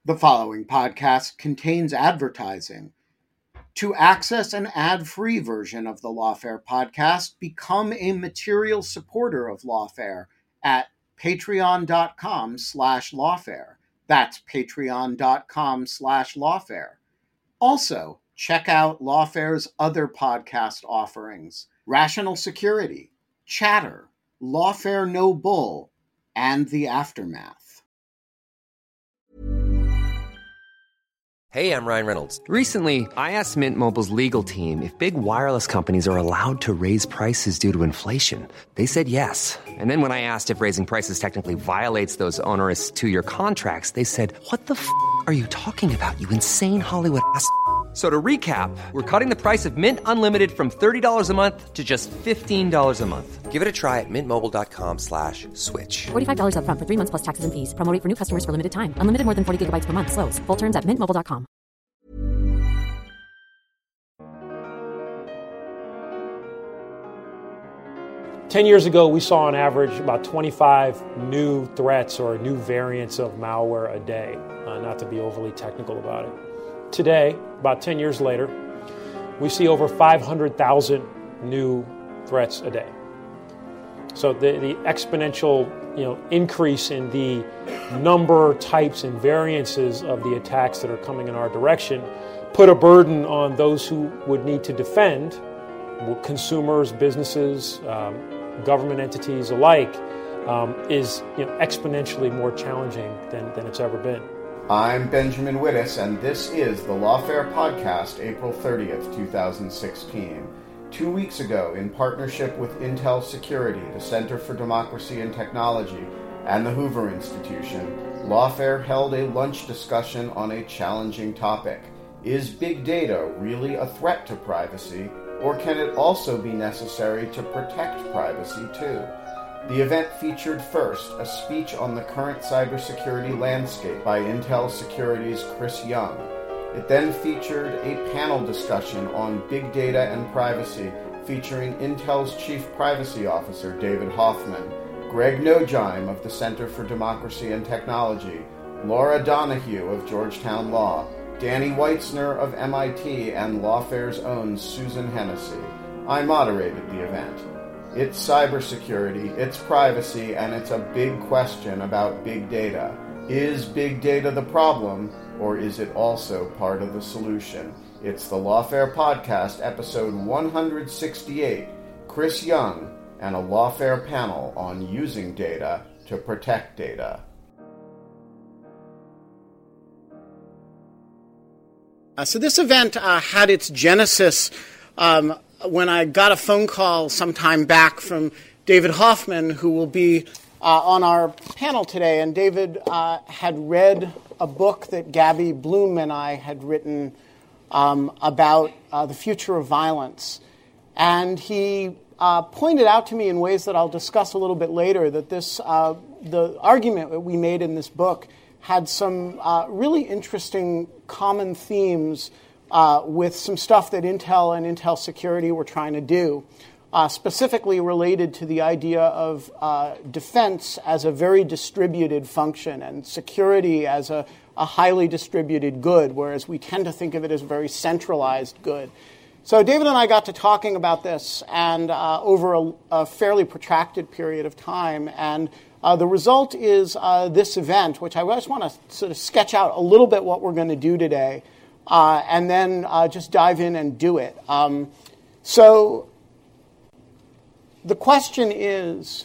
The following podcast contains advertising. To access an ad-free version of the Lawfare podcast, become a material supporter of Lawfare at patreon.com/lawfare. That's patreon.com/lawfare. Also, check out Lawfare's other podcast offerings: Rational Security, Chatter, Lawfare No Bull, and The Aftermath. Hey, I'm Ryan Reynolds. Recently, I asked Mint Mobile's legal team if big wireless companies are allowed to raise prices due to inflation. They said yes. And then when I asked if raising prices technically violates those onerous two-year contracts, they said, "What the f*** are you talking about, you insane Hollywood ass?" So to recap, we're cutting the price of Mint Unlimited from $30 a month to just $15 a month. Give it a try at mintmobile.com/switch. $45 up front for 3 months plus taxes and fees. Promo rate for new customers for limited time. Unlimited more than 40 gigabytes per month. Slows full terms at mintmobile.com. Ten years ago, we saw on average about 25 new threats or new variants of malware a day, not to be overly technical about it. Today, about 10 years later, we see over 500,000 new threats a day. So the exponential increase in the number, types, and variances of the attacks that are coming in our direction put a burden on those who would need to defend, consumers, businesses, government entities alike, is exponentially more challenging than it's ever been. I'm Benjamin Wittes, and this is the Lawfare Podcast, April 30th, 2016. 2 weeks ago, in partnership with Intel Security, the Center for Democracy and Technology, and the Hoover Institution, Lawfare held a lunch discussion on a challenging topic. Is big data really a threat to privacy, or can it also be necessary to protect privacy too? The event featured first a speech on the current cybersecurity landscape by Intel Security's Chris Young. It then featured a panel discussion on big data and privacy featuring Intel's Chief Privacy Officer David Hoffman, Greg Nojheim of the Center for Democracy and Technology, Laura Donahue of Georgetown Law, Danny Weitzner of MIT, and Lawfare's own Susan Hennessy. I moderated the event. It's cybersecurity, it's privacy, and it's a big question about big data. Is big data the problem, or is it also part of the solution? It's the Lawfare Podcast, episode 168, Chris Young and a Lawfare panel on using data to protect data. So this event had its genesis when I got a phone call some time back from David Hoffman, who will be on our panel today. And David had read a book that Gabby Bloom and I had written about the future of violence. And he pointed out to me in ways that I'll discuss a little bit later that the argument that we made in this book had some really interesting common themes with some stuff that Intel and Intel Security were trying to do, specifically related to the idea of defense as a very distributed function and security as a highly distributed good, whereas we tend to think of it as a very centralized good. So David and I got to talking about this and over a fairly protracted period of time, and the result is this event, which I just want to sort of sketch out a little bit what we're going to do today, and then just dive in and do it. So the question is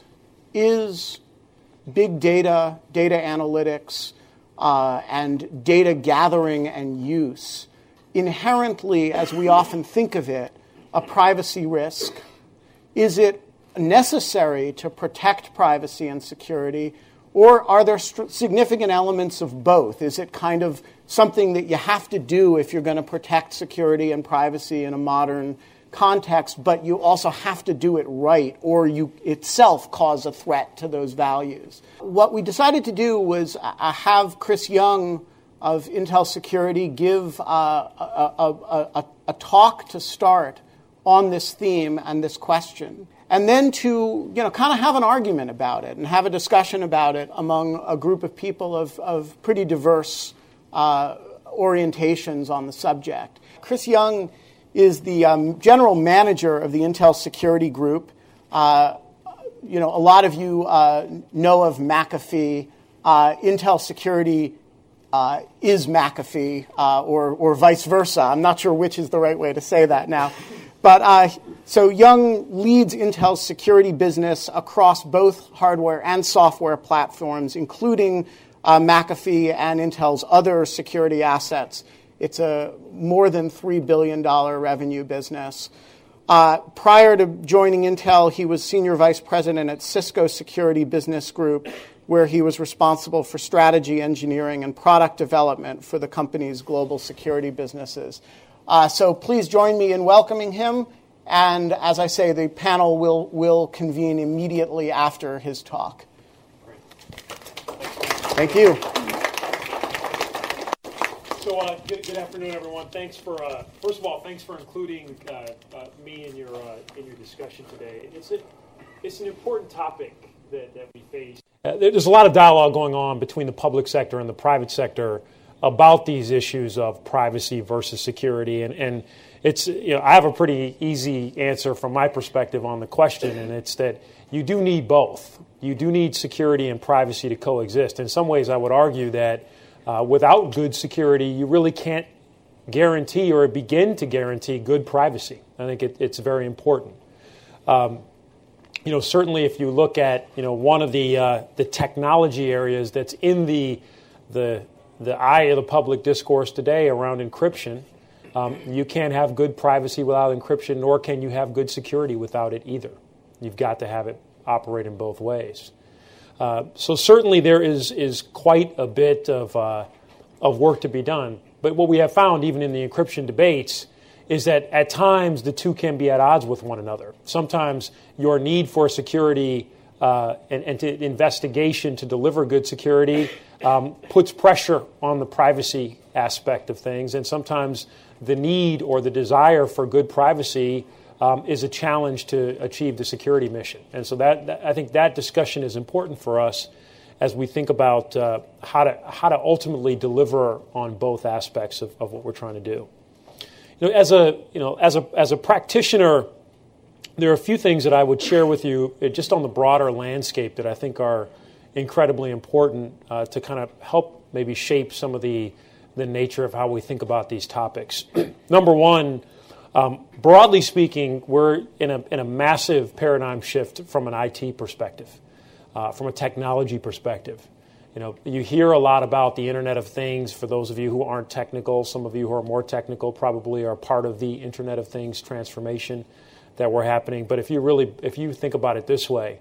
big data, data analytics, and data gathering and use inherently, as we often think of it, a privacy risk? Is it necessary to protect privacy and security, or are there significant elements of both? Is it kind of something that you have to do if you're going to protect security and privacy in a modern context, but you also have to do it right, or you itself cause a threat to those values? What we decided to do was have Chris Young of Intel Security give a talk to start on this theme and this question, and then to kind of have an argument about it and have a discussion about it among a group of people of pretty diverse orientations on the subject. Chris Young is the general manager of the Intel Security Group. A lot of you know of McAfee. Intel Security is McAfee, or vice versa. I'm not sure which is the right way to say that now. But so Young leads Intel's security business across both hardware and software platforms, including McAfee and Intel's other security assets. It's a more than $3 billion revenue business. Prior to joining Intel, he was senior vice president at Cisco Security Business Group, where he was responsible for strategy, engineering, and product development for the company's global security businesses. So please join me in welcoming him. And as I say, the panel will convene immediately after his talk. Thank you. So good afternoon, everyone. Thanks for first of all, thanks for including me in your discussion today. It's an important topic that we face. There's a lot of dialogue going on between the public sector and the private sector about these issues of privacy versus security, and it's I have a pretty easy answer from my perspective on the question, and it's that you do need both. You do need security and privacy to coexist. In some ways, I would argue that without good security, you really can't guarantee or begin to guarantee good privacy. I think it's very important. Certainly if you look at one of the technology areas that's in the eye of the public discourse today around encryption, you can't have good privacy without encryption, nor can you have good security without it either. You've got to have it operate in both ways. So certainly there is quite a bit of work to be done. But what we have found, even in the encryption debates, is that at times the two can be at odds with one another. Sometimes your need for security and to investigation to deliver good security puts pressure on the privacy aspect of things, and sometimes the need or the desire for good privacy is a challenge to achieve the security mission. And so that I think that discussion is important for us as we think about how to ultimately deliver on both aspects of what we're trying to do. As a practitioner, there are a few things that I would share with you just on the broader landscape that I think are incredibly important to kind of help maybe shape some of the nature of how we think about these topics. Number one, broadly speaking, we're in a massive paradigm shift from an IT perspective, from a technology perspective. You hear a lot about the Internet of Things. For those of you who aren't technical, some of you who are more technical probably are part of the Internet of Things transformation that we're happening. But if you think about it this way,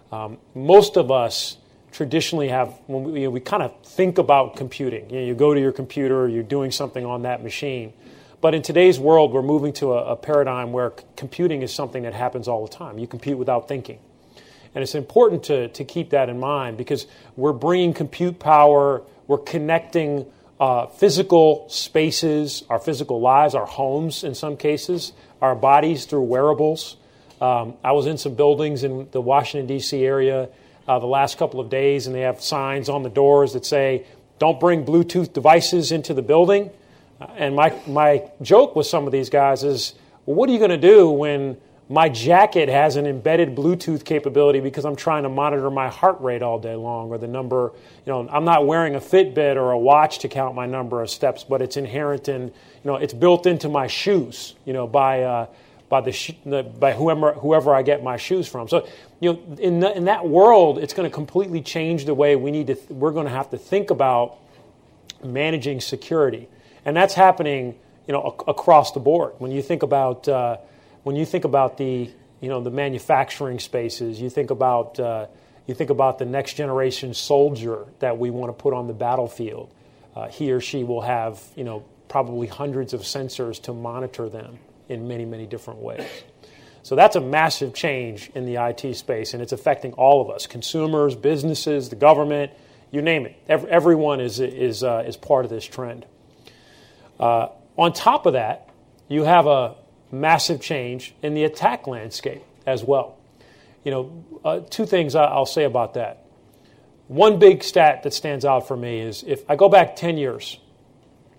most of us traditionally when we kind of think about computing. You go to your computer, you're doing something on that machine. But in today's world, we're moving to a paradigm where computing is something that happens all the time. You compute without thinking. And it's important to keep that in mind because we're bringing compute power, we're connecting physical spaces, our physical lives, our homes in some cases, our bodies through wearables. I was in some buildings in the Washington, D.C. area the last couple of days, and they have signs on the doors that say, don't bring Bluetooth devices into the building. And my joke with some of these guys is, well, what are you going to do when my jacket has an embedded Bluetooth capability because I'm trying to monitor my heart rate all day long, or the number, I'm not wearing a Fitbit or a watch to count my number of steps, but it's inherent in, it's built into my shoes, by whoever I get my shoes from. So, in that world, it's going to completely change the way we're going to have to think about managing security. And that's happening, across the board. When you think about the manufacturing spaces, you think about the next generation soldier that we want to put on the battlefield. He or she will have, probably hundreds of sensors to monitor them in many, many different ways. So that's a massive change in the IT space, and it's affecting all of us: consumers, businesses, the government, you name it. Everyone is part of this trend. On top of that, you have a massive change in the attack landscape as well. Two things I'll say about that. One big stat that stands out for me is if I go back 10 years,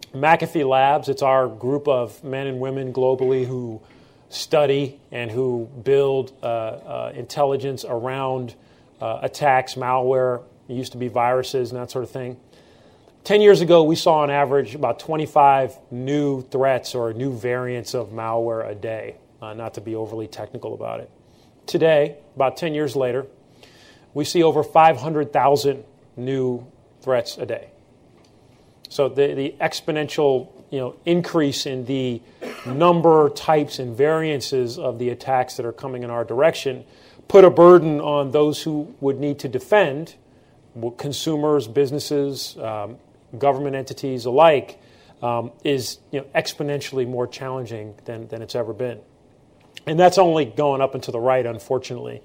McAfee Labs, it's our group of men and women globally who study and who build intelligence around attacks, malware, it used to be viruses and that sort of thing. 10 years ago, we saw on average about 25 new threats or new variants of malware a day, not to be overly technical about it. Today, about 10 years later, we see over 500,000 new threats a day. So the exponential increase in the number, types, and variances of the attacks that are coming in our direction put a burden on those who would need to defend, consumers, businesses, government entities alike, is exponentially more challenging than it's ever been. And that's only going up and to the right, unfortunately.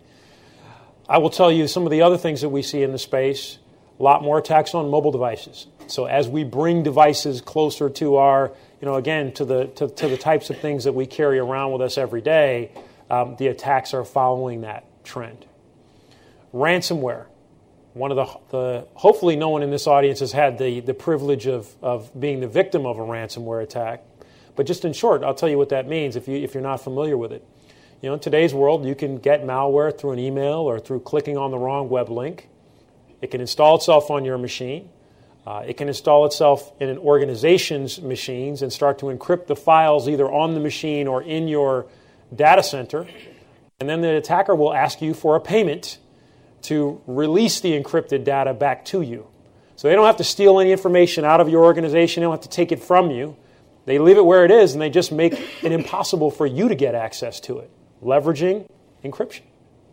I will tell you some of the other things that we see in the space, a lot more attacks on mobile devices. So as we bring devices closer to our, again, to the types of things that we carry around with us every day, the attacks are following that trend. Ransomware. One of the hopefully no one in this audience has had the privilege of being the victim of a ransomware attack. But just in short, I'll tell you what that means if you're not familiar with it. In today's world, you can get malware through an email or through clicking on the wrong web link. It can install itself on your machine. It can install itself in an organization's machines and start to encrypt the files either on the machine or in your data center. And then the attacker will ask you for a payment to release the encrypted data back to you. So they don't have to steal any information out of your organization. They don't have to take it from you. They leave it where it is, and they just make it impossible for you to get access to it, leveraging encryption.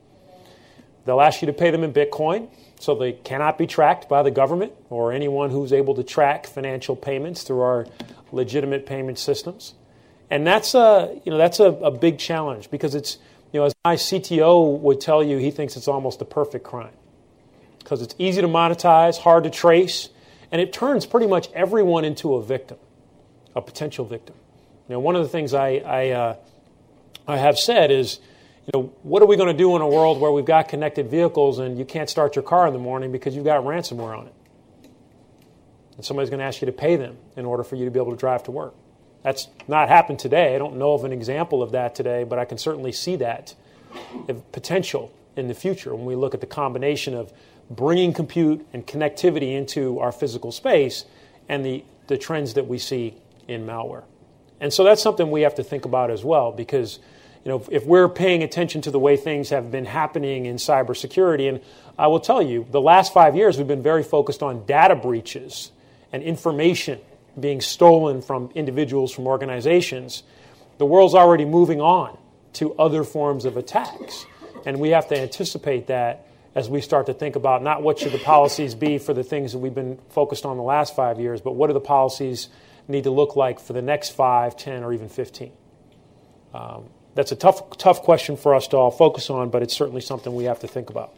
They'll ask you to pay them in Bitcoin, so they cannot be tracked by the government or anyone who's able to track financial payments through our legitimate payment systems. And that's a big challenge because it's, as my CTO would tell you, he thinks it's almost a perfect crime because it's easy to monetize, hard to trace, and it turns pretty much everyone into a victim, a potential victim. One of the things I have said is, what are we going to do in a world where we've got connected vehicles and you can't start your car in the morning because you've got ransomware on it? And somebody's going to ask you to pay them in order for you to be able to drive to work. That's not happened today. I don't know of an example of that today, but I can certainly see that potential in the future when we look at the combination of bringing compute and connectivity into our physical space and the trends that we see in malware. And so that's something we have to think about as well because if we're paying attention to the way things have been happening in cybersecurity, and I will tell you, the last 5 years we've been very focused on data breaches and information being stolen from individuals, from organizations. The world's already moving on to other forms of attacks, and we have to anticipate that as we start to think about not what should the policies be for the things that we've been focused on the last 5 years, but what do the policies need to look like for the next 5, 10, or even 15. That's a tough question for us to all focus on, but it's certainly something we have to think about.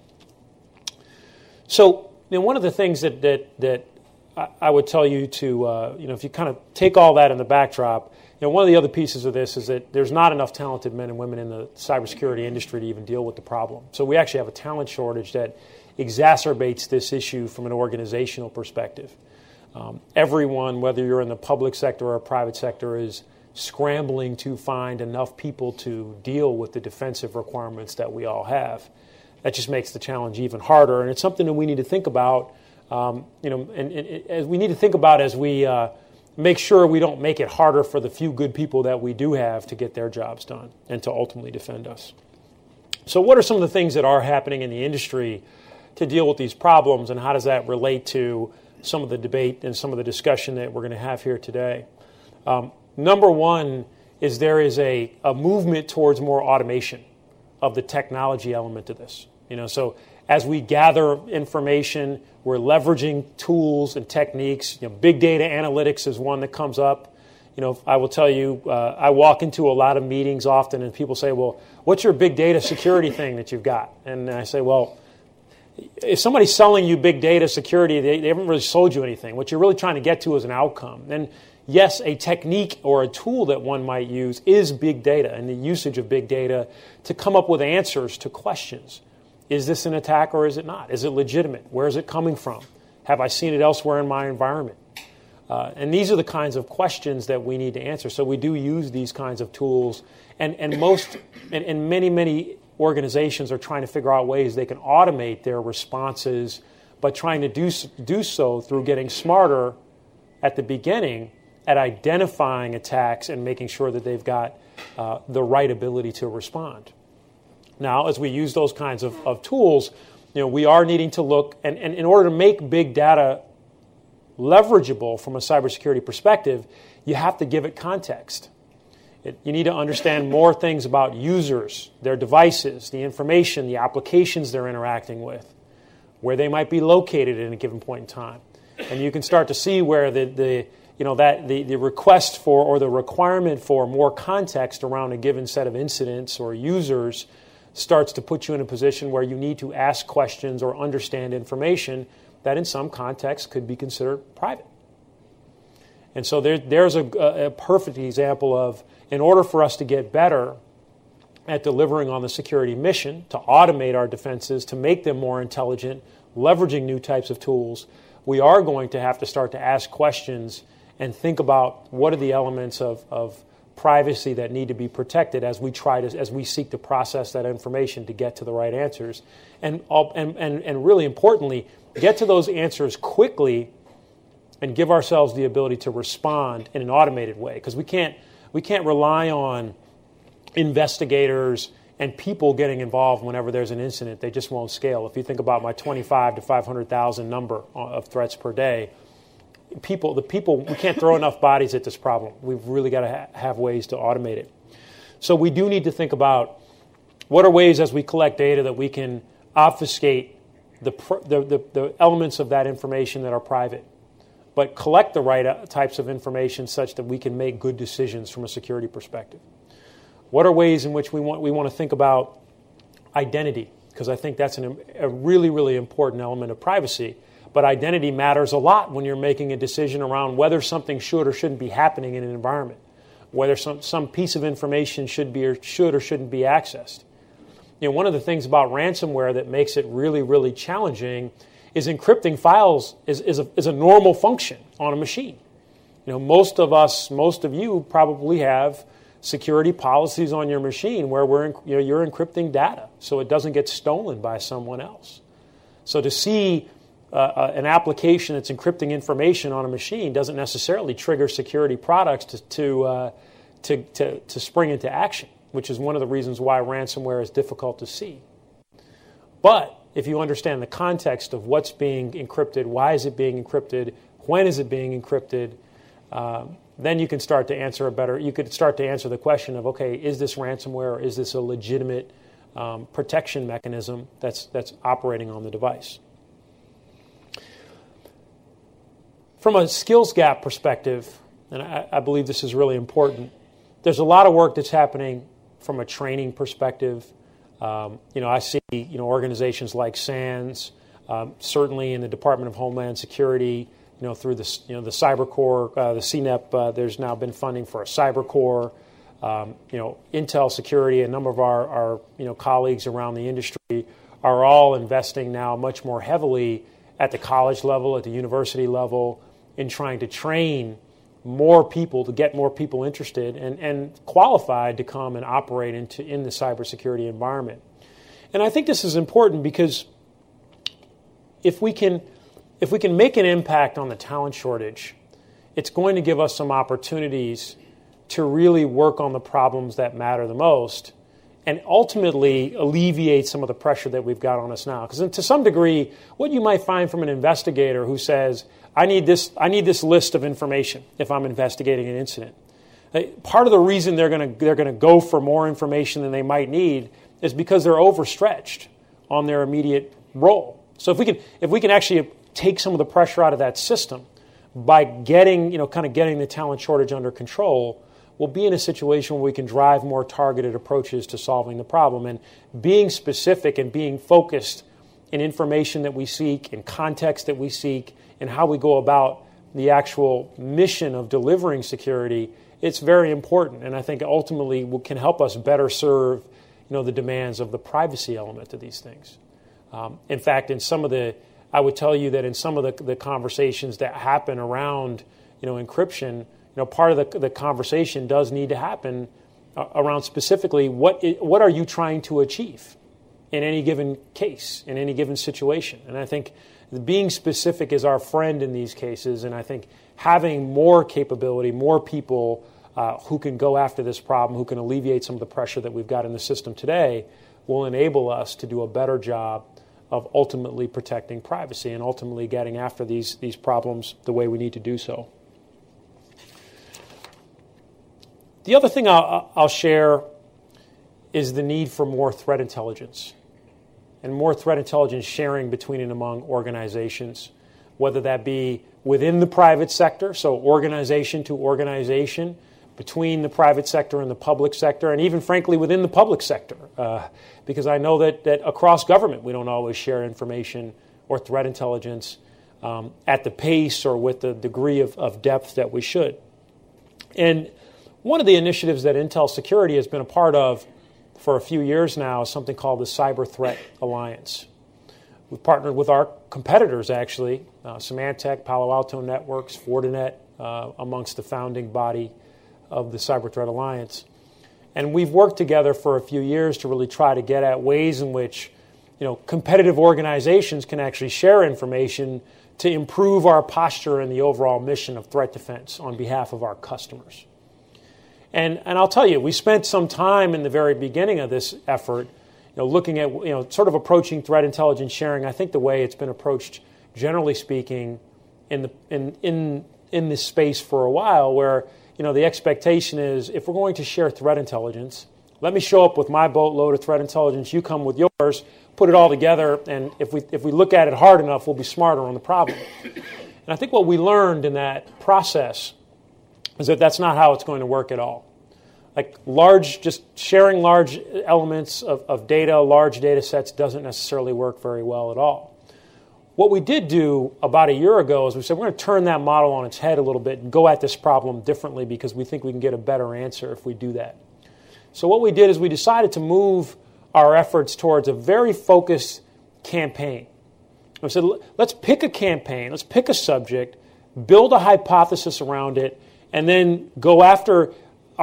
So, one of the things that I would tell you to, if you kind of take all that in the backdrop, one of the other pieces of this is that there's not enough talented men and women in the cybersecurity industry to even deal with the problem. So we actually have a talent shortage that exacerbates this issue from an organizational perspective. Everyone, whether you're in the public sector or private sector, is scrambling to find enough people to deal with the defensive requirements that we all have. That just makes the challenge even harder, and it's something that we need to think about. And as we need to think about as we make sure we don't make it harder for the few good people that we do have to get their jobs done and to ultimately defend us. So what are some of the things that are happening in the industry to deal with these problems, and how does that relate to some of the debate and some of the discussion that we're going to have here today? Number one is there is a movement towards more automation of the technology element of this. So as we gather information, we're leveraging tools and techniques. Big data analytics is one that comes up. I will tell you, I walk into a lot of meetings often, and people say, well, what's your big data security thing that you've got? And I say, well, if somebody's selling you big data security, they haven't really sold you anything. What you're really trying to get to is an outcome. And yes, a technique or a tool that one might use is big data and the usage of big data to come up with answers to questions. Is this an attack or is it not? Is it legitimate? Where is it coming from? Have I seen it elsewhere in my environment? And these are the kinds of questions that we need to answer. So we do use these kinds of tools, and many organizations are trying to figure out ways they can automate their responses, but trying to do so through getting smarter at the beginning at identifying attacks and making sure that they've got the right ability to respond. Now, as we use those kinds of tools, we are needing to look, and in order to make big data leverageable from a cybersecurity perspective, you have to give it context. You need to understand more things about users, their devices, the information, the applications they're interacting with, where they might be located at a given point in time. And you can start to see where the request for or the requirement for more context around a given set of incidents or users starts to put you in a position where you need to ask questions or understand information that in some contexts could be considered private. And so there's a perfect example of, in order for us to get better at delivering on the security mission, to automate our defenses, to make them more intelligent, leveraging new types of tools, we are going to have to start to ask questions and think about what are the elements of privacy that need to be protected as we seek to process that information to get to the right answers, and really importantly, get to those answers quickly and give ourselves the ability to respond in an automated way, because we can't rely on investigators and people getting involved whenever there's an incident. They just won't scale. If you think about my 25 to 500,000 number of threats per day, we can't throw enough bodies at this problem. We've really got to have ways to automate it. So we do need to think about what are ways as we collect data that we can obfuscate the elements of that information that are private, but collect the right types of information such that we can make good decisions from a security perspective. What are ways in which we want to think about identity? Because I think that's a really, really important element of privacy. But identity matters a lot when you're making a decision around whether something should or shouldn't be happening in an environment, whether some piece of information should or shouldn't be accessed. One of the things about ransomware that makes it really, really challenging is encrypting files is a normal function on a machine. Most of you probably have security policies on your machine where you're encrypting data so it doesn't get stolen by someone else. So to see an application that's encrypting information on a machine doesn't necessarily trigger security products to spring into action, which is one of the reasons why ransomware is difficult to see. But if you understand the context of what's being encrypted, why is it being encrypted, when is it being encrypted, then you can start to answer the question of, okay, is this ransomware or is this a legitimate protection mechanism that's operating on the device? From a skills gap perspective, and I believe this is really important, there's a lot of work that's happening from a training perspective. I see organizations like SANS, certainly in the Department of Homeland Security, through the Cyber Corps, the CNEP. There's now been funding for a Cyber Corps. Intel Security, a number of our colleagues around the industry are all investing now much more heavily at the college level, at the university level, in trying to train more people, to get more people interested and qualified to come and operate in the cybersecurity environment. And I think this is important because if we can make an impact on the talent shortage, it's going to give us some opportunities to really work on the problems that matter the most and ultimately alleviate some of the pressure that we've got on us now. Because to some degree, what you might find from an investigator who says, I need this list of information if I'm investigating an incident. Part of the reason they're going to go for more information than they might need is because they're overstretched on their immediate role. So if we can actually take some of the pressure out of that system by getting the talent shortage under control, we'll be in a situation where we can drive more targeted approaches to solving the problem. And being specific and being focused in information that we seek, in context that we seek, and how we go about the actual mission of delivering security, it's very important. And I think ultimately can help us better serve the demands of the privacy element of these things. In fact, I would tell you that in some of the conversations that happen around encryption, part of the conversation does need to happen around specifically what are you trying to achieve in any given case, in any given situation. And I think being specific is our friend in these cases, and I think having more capability, more people who can go after this problem, who can alleviate some of the pressure that we've got in the system today, will enable us to do a better job of ultimately protecting privacy and ultimately getting after these problems the way we need to do so. The other thing I'll share is the need for more threat intelligence and more threat intelligence sharing between and among organizations, whether that be within the private sector, so organization to organization, between the private sector and the public sector, and even, frankly, within the public sector. Because I know that across government we don't always share information or threat intelligence at the pace or with the degree of depth that we should. And one of the initiatives that Intel Security has been a part of for a few years now is something called the Cyber Threat Alliance. We've partnered with our competitors, actually, Symantec, Palo Alto Networks, Fortinet, amongst the founding body of the Cyber Threat Alliance. And we've worked together for a few years to really try to get at ways in which competitive organizations can actually share information to improve our posture in the overall mission of threat defense on behalf of our customers. And I'll tell you, we spent some time in the very beginning of this effort, looking at, sort of approaching threat intelligence sharing. I think the way it's been approached, generally speaking, in this space for a while, where the expectation is if we're going to share threat intelligence, let me show up with my boatload of threat intelligence, you come with yours, put it all together, and if we look at it hard enough, we'll be smarter on the problem. And I think what we learned in that process is that that's not how it's going to work at all. Like just sharing large elements of data, large data sets doesn't necessarily work very well at all. What we did do about a year ago is we said we're going to turn that model on its head a little bit and go at this problem differently because we think we can get a better answer if we do that. So what we did is we decided to move our efforts towards a very focused campaign. We said, let's pick a campaign, let's pick a subject, build a hypothesis around it, and then go after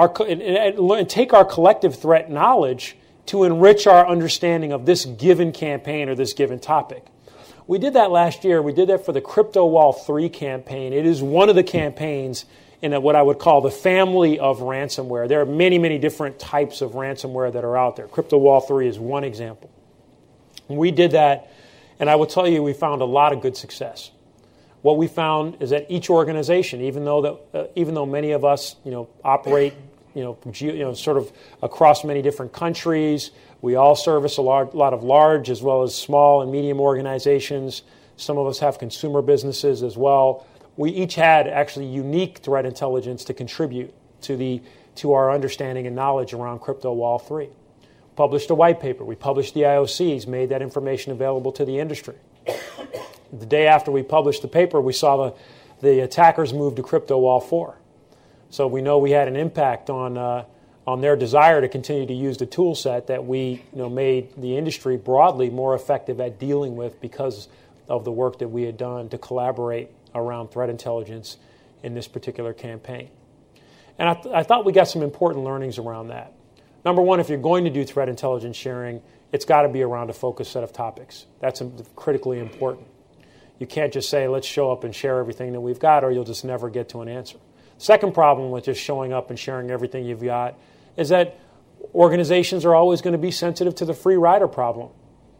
and take our collective threat knowledge to enrich our understanding of this given campaign or this given topic. We did that last year. We did that for the CryptoWall 3 campaign. It is one of the campaigns in what I would call the family of ransomware. There are many, many different types of ransomware that are out there. CryptoWall 3 is one example. We did that, and I will tell you we found a lot of good success. What we found is that each organization, even though many of us, operate, sort of across many different countries, we all service a lot of large as well as small and medium organizations. Some of us have consumer businesses as well. We each had actually unique threat intelligence to contribute to our understanding and knowledge around CryptoWall 3. Published a white paper. We published the IOCs, made that information available to the industry. The day after we published the paper, we saw the attackers move to CryptoWall 4. So we know we had an impact on their desire to continue to use the tool set that we made the industry broadly more effective at dealing with because of the work that we had done to collaborate around threat intelligence in this particular campaign. And I thought we got some important learnings around that. Number one, if you're going to do threat intelligence sharing, it's got to be around a focused set of topics. That's critically important. You can't just say, let's show up and share everything that we've got, or you'll just never get to an answer. Second problem with just showing up and sharing everything you've got is that organizations are always going to be sensitive to the free rider problem.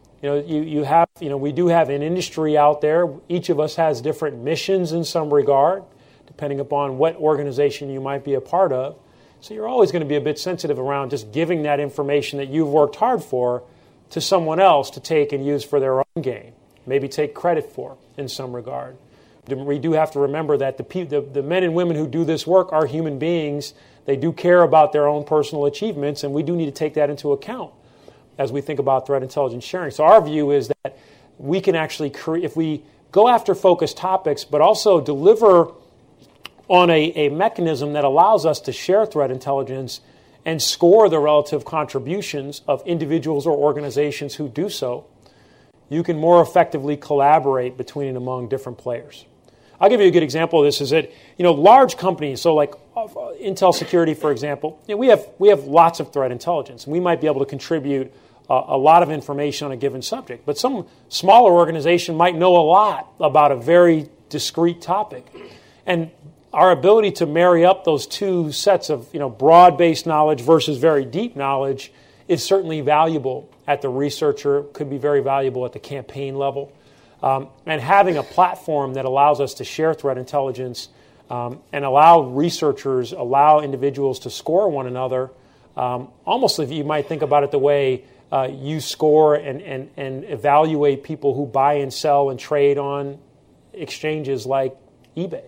We do have an industry out there. Each of us has different missions in some regard, depending upon what organization you might be a part of. So you're always going to be a bit sensitive around just giving that information that you've worked hard for to someone else to take and use for their own gain, maybe take credit for in some regard. We do have to remember that the men and women who do this work are human beings. They do care about their own personal achievements, and we do need to take that into account as we think about threat intelligence sharing. So our view is that we can actually if we go after focused topics, but also deliver on a mechanism that allows us to share threat intelligence and score the relative contributions of individuals or organizations who do so, you can more effectively collaborate between and among different players. I'll give you a good example of this. Is that large companies, so like Intel Security, for example, we have lots of threat intelligence, and we might be able to contribute a lot of information on a given subject. But some smaller organization might know a lot about a very discrete topic, and our ability to marry up those two sets of broad-based knowledge versus very deep knowledge is certainly valuable at the researcher, could be very valuable at the campaign level. And having a platform that allows us to share threat intelligence and allow researchers, allow individuals to score one another, almost if you might think about it the way you score and evaluate people who buy and sell and trade on exchanges like eBay.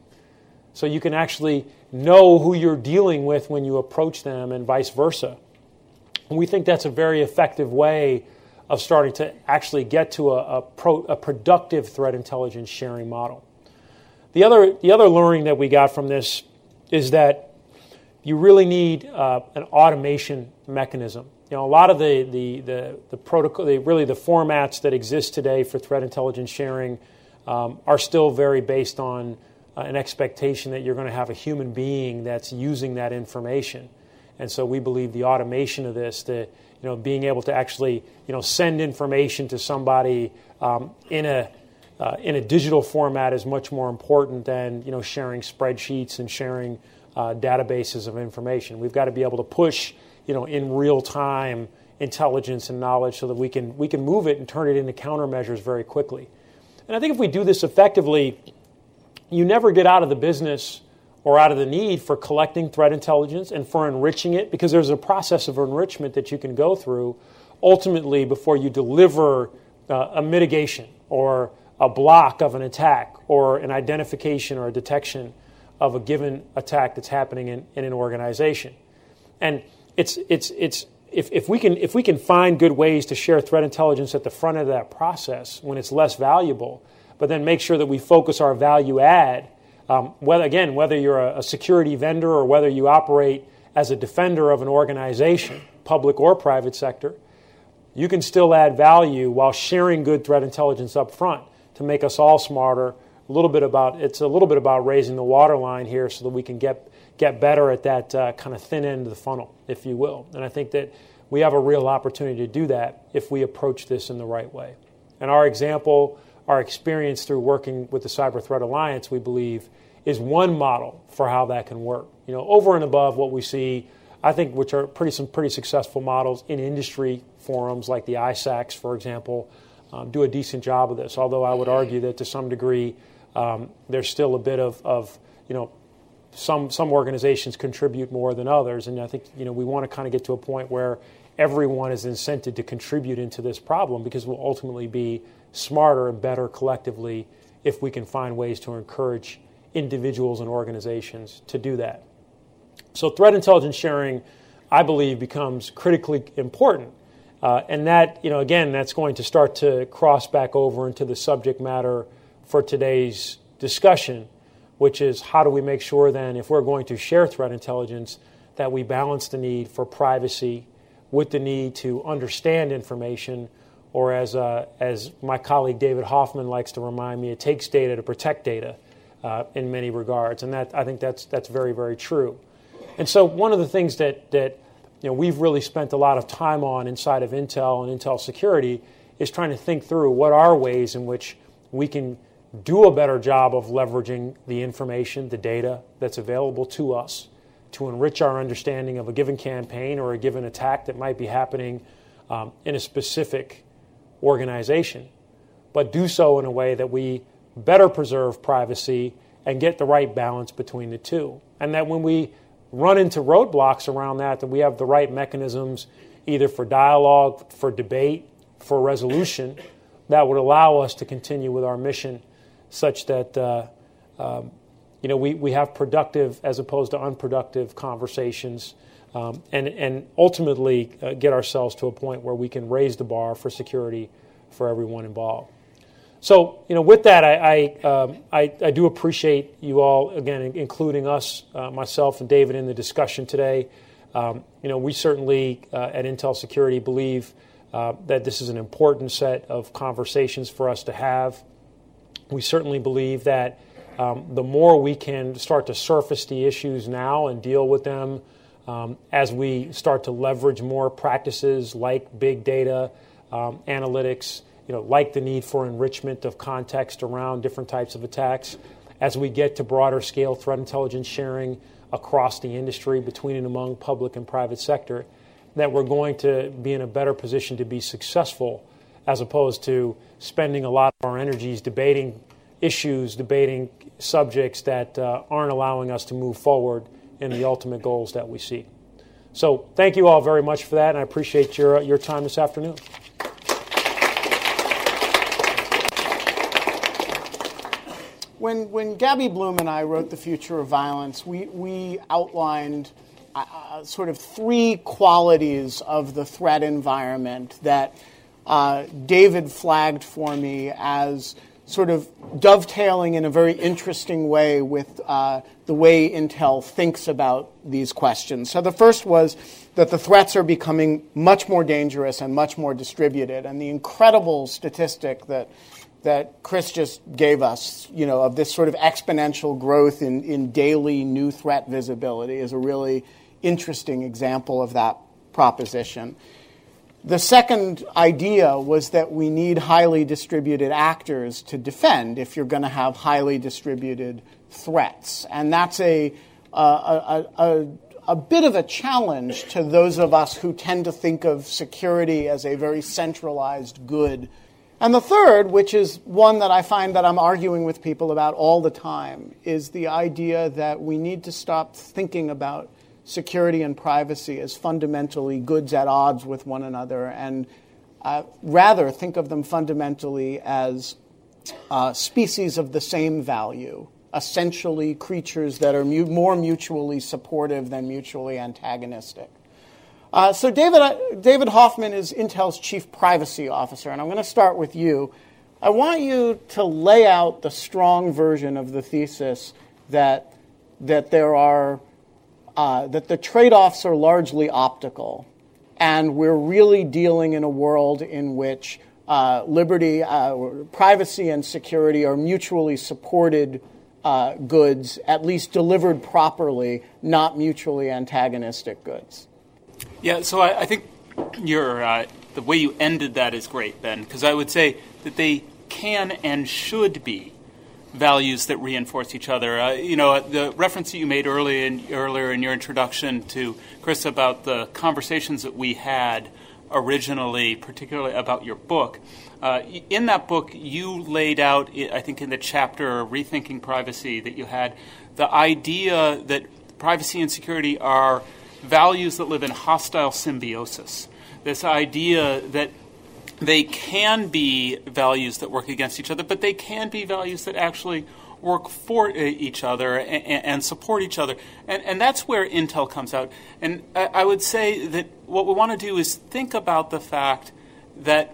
So you can actually know who you're dealing with when you approach them and vice versa. And we think that's a very effective way of starting to actually get to a productive threat intelligence sharing model. The other learning that we got from this is that you really need an automation mechanism. A lot of the protocol, the formats that exist today for threat intelligence sharing are still very based on an expectation that you're going to have a human being that's using that information. And so we believe the automation of this, being able to actually send information to somebody in a digital format is much more important than sharing spreadsheets and sharing databases of information. We've got to be able to push in real time intelligence and knowledge so that we can move it and turn it into countermeasures very quickly. And I think if we do this effectively, you never get out of the business or out of the need for collecting threat intelligence and for enriching it, because there's a process of enrichment that you can go through ultimately before you deliver a mitigation or a block of an attack or an identification or a detection of a given attack that's happening in an organization. And if we can find good ways to share threat intelligence at the front of that process when it's less valuable, but then make sure that we focus our value add, whether you're a security vendor or whether you operate as a defender of an organization, public or private sector, you can still add value while sharing good threat intelligence up front to make us all smarter. It's a little bit about raising the waterline here so that we can get better at that kind of thin end of the funnel, if you will. And I think that we have a real opportunity to do that if we approach this in the right way. And our example, our experience through working with the Cyber Threat Alliance, we believe, is one model for how that can work. Over and above what we see, I think, which are some pretty successful models in industry forums like the ISACs, for example, do a decent job of this. Although I would argue that to some degree, there's still a bit of some organizations contribute more than others, and I think we want to kind of get to a point where everyone is incented to contribute into this problem, because we'll ultimately be smarter and better collectively if we can find ways to encourage individuals and organizations to do that. So threat intelligence sharing, I believe, becomes critically important. And that, again, that's going to start to cross back over into the subject matter for today's discussion, which is how do we make sure then, if we're going to share threat intelligence, that we balance the need for privacy with the need to understand information, or as my colleague David Hoffman likes to remind me, it takes data to protect data in many regards. And I think that's very, very true. And so one of the things that we've really spent a lot of time on inside of Intel and Intel Security is trying to think through what are ways in which we can do a better job of leveraging the information, the data that's available to us to enrich our understanding of a given campaign or a given attack that might be happening in a specific organization, but do so in a way that we better preserve privacy and get the right balance between the two. And that when we run into roadblocks around that we have the right mechanisms either for dialogue, for debate, for resolution that would allow us to continue with our mission such that we have productive as opposed to unproductive conversations and ultimately get ourselves to a point where we can raise the bar for security for everyone involved. So, with that, I do appreciate you all, again, including us, myself and David, in the discussion today. We certainly at Intel Security believe that this is an important set of conversations for us to have. We certainly believe that the more we can start to surface the issues now and deal with them as we start to leverage more practices like big data, analytics, like the need for enrichment of context around different types of attacks, as we get to broader scale threat intelligence sharing across the industry between and among public and private sector, that we're going to be in a better position to be successful, as opposed to spending a lot of our energies debating issues, debating subjects that aren't allowing us to move forward in the ultimate goals that we see. So thank you all very much for that, and I appreciate your time this afternoon. When Gabby Bloom and I wrote The Future of Violence, we outlined sort of three qualities of the threat environment that David flagged for me as sort of dovetailing in a very interesting way with the way Intel thinks about these questions. So the first was that the threats are becoming much more dangerous and much more distributed. And the incredible statistic that Chris just gave us, of this sort of exponential growth in daily new threat visibility is a really interesting example of that proposition. The second idea was that we need highly distributed actors to defend if you're going to have highly distributed threats. And that's a bit of a challenge to those of us who tend to think of security as a very centralized good. And the third, which is one that I find that I'm arguing with people about all the time, is the idea that we need to stop thinking about security and privacy as fundamentally goods at odds with one another, and rather think of them fundamentally as species of the same value, essentially creatures that are more mutually supportive than mutually antagonistic. So David Hoffman is Intel's Chief Privacy Officer, and I'm going to start with you. I want you to lay out the strong version of the thesis that there are that the trade-offs are largely optical, and we're really dealing in a world in which liberty, privacy, and security are mutually supported goods, at least delivered properly, not mutually antagonistic goods. Yeah, so I think the way you ended that is great, Ben, because I would say that they can and should be values that reinforce each other. The reference that you made earlier in your introduction to Chris about the conversations that we had originally, particularly about your book. In that book, you laid out, I think in the chapter Rethinking Privacy that you had, the idea that privacy and security are values that live in hostile symbiosis. This idea that they can be values that work against each other, but they can be values that actually work for each other and support each other. And that's where Intel comes out. And I would say that what we want to do is think about the fact that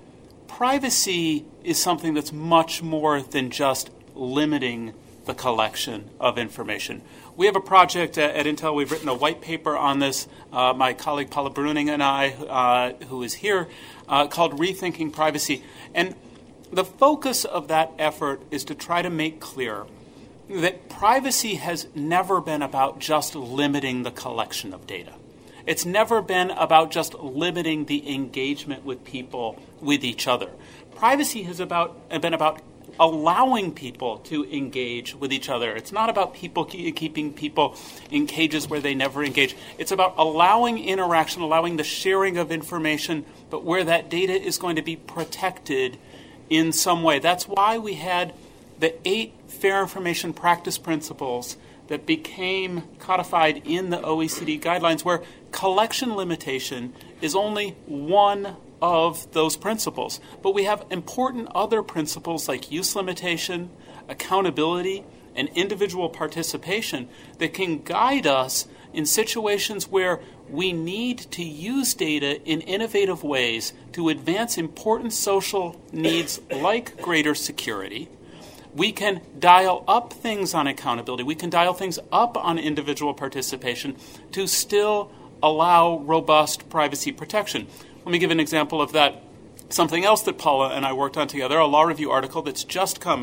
privacy is something that's much more than just limiting the collection of information. We have a project at Intel. We've written a white paper on this. My colleague Paula Bruning and I, who is here, called Rethinking Privacy. And the focus of that effort is to try to make clear that privacy has never been about just limiting the collection of data. It's never been about just limiting the engagement with people, with each other. Privacy has been about allowing people to engage with each other. It's not about keeping people in cages where they never engage. It's about allowing interaction, allowing the sharing of information, but where that data is going to be protected in some way. That's why we had the 8 Fair Information Practice Principles that became codified in the OECD guidelines, where collection limitation is only one of those principles. But we have important other principles like use limitation, accountability, and individual participation that can guide us in situations where we need to use data in innovative ways to advance important social needs like greater security. We can dial up things on accountability. We can dial things up on individual participation to still allow robust privacy protection. Let me give an example of that. Something else that Paula and I worked on together, a law review article that's just come out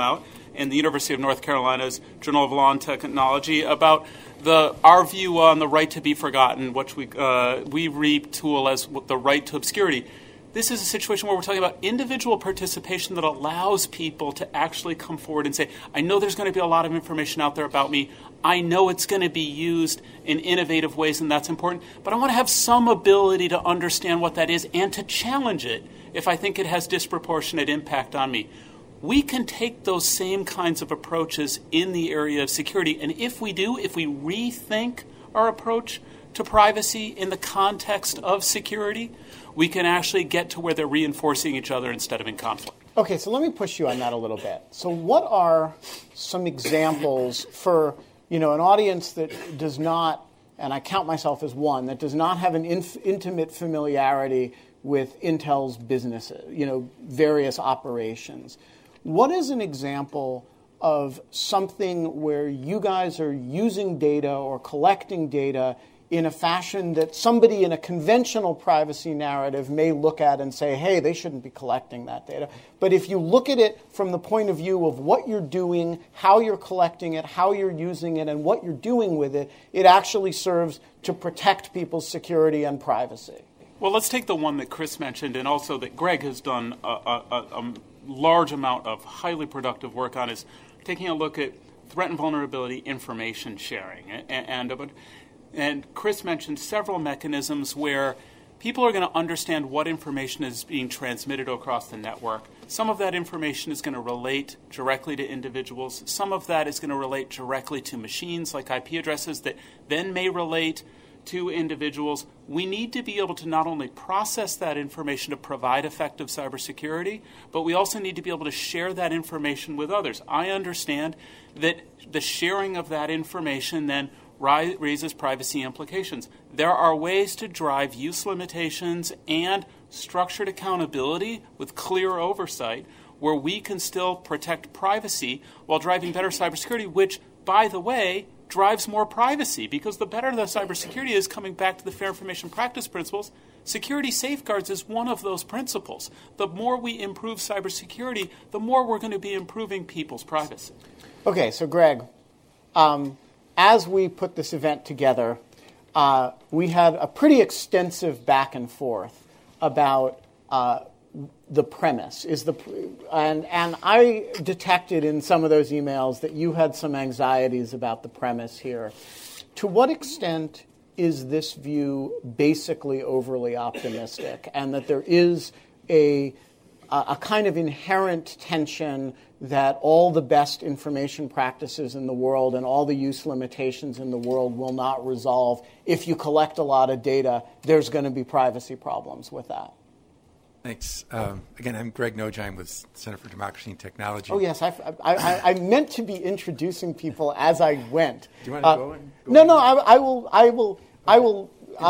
in the University of North Carolina's Journal of Law and Technology about our view on the right to be forgotten, which we retool as the right to obscurity. This is a situation where we're talking about individual participation that allows people to actually come forward and say, I know there's going to be a lot of information out there about me. I know it's going to be used in innovative ways, and that's important. But I want to have some ability to understand what that is and to challenge it if I think it has disproportionate impact on me. We can take those same kinds of approaches in the area of security. And if we rethink our approach to privacy in the context of security, we can actually get to where they're reinforcing each other instead of in conflict. Okay, so let me push you on that a little bit. So what are some examples for, an audience that does not, and I count myself as one, that does not have an intimate familiarity with Intel's businesses, various operations? What is an example of something where you guys are using data or collecting data in a fashion that somebody in a conventional privacy narrative may look at and say, hey, they shouldn't be collecting that data. But if you look at it from the point of view of what you're doing, how you're collecting it, how you're using it, and what you're doing with it, it actually serves to protect people's security and privacy. Well, let's take the one that Chris mentioned and also that Greg has done a large amount of highly productive work on, is taking a look at threat and vulnerability information sharing. And Chris mentioned several mechanisms where people are going to understand what information is being transmitted across the network. Some of that information is going to relate directly to individuals. Some of that is going to relate directly to machines like IP addresses that then may relate to individuals. We need to be able to not only process that information to provide effective cybersecurity, but we also need to be able to share that information with others. I understand that the sharing of that information then raises privacy implications. There are ways to drive use limitations and structured accountability with clear oversight where we can still protect privacy while driving better cybersecurity, which, by the way, drives more privacy, because the better the cybersecurity is, coming back to the Fair Information Practice Principles, security safeguards is one of those principles. The more we improve cybersecurity, the more we're going to be improving people's privacy. Okay, so Greg, as we put this event together, we had a pretty extensive back and forth about the premise. And I detected in some of those emails that you had some anxieties about the premise here. To what extent is this view basically overly optimistic, and that there is a kind of inherent tension that all the best information practices in the world and all the use limitations in the world will not resolve? If you collect a lot of data, there's going to be privacy problems with that. Thanks. Again, I'm Greg Nojheim with Center for Democracy and Technology. Oh, yes. I meant to be introducing people as I went. Do you want to go? No. I will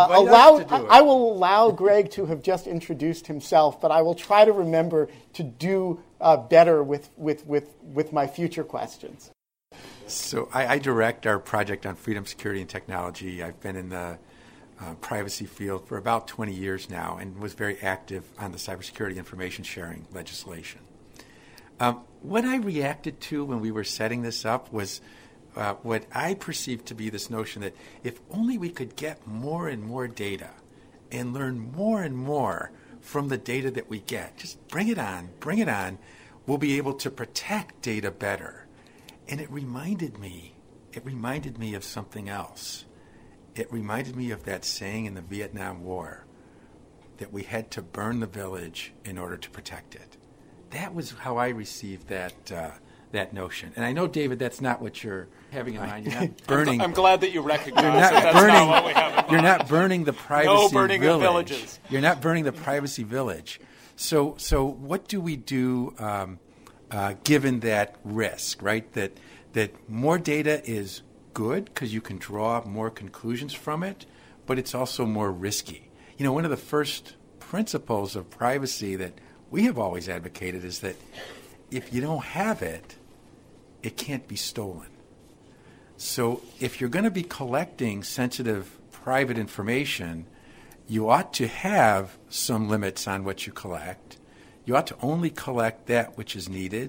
allow Greg to have just introduced himself, but I will try to remember to do better with my future questions. So I direct our project on freedom, security, and technology. I've been in the privacy field for about 20 years now and was very active on the cybersecurity information sharing legislation. What I reacted to when we were setting this up was what I perceived to be this notion that if only we could get more and more data and learn more and more from the data that we get, just bring it on, we'll be able to protect data better. And it reminded me of something else. It reminded me of that saying in the Vietnam War that we had to burn the village in order to protect it. That was how I received that notion. And I know, David, that's not what you're having in mind. You're not burning. I'm glad that you recognize that that's not what we have in mind. You're not burning the privacy village. No burning of villages. You're not burning the privacy village. So what do we do given that risk, right? That more data is good because you can draw more conclusions from it, but it's also more risky. One of the first principles of privacy that we have always advocated is that if you don't have it, it can't be stolen. So if you're going to be collecting sensitive private information, you ought to have some limits on what you collect. You ought to only collect that which is needed.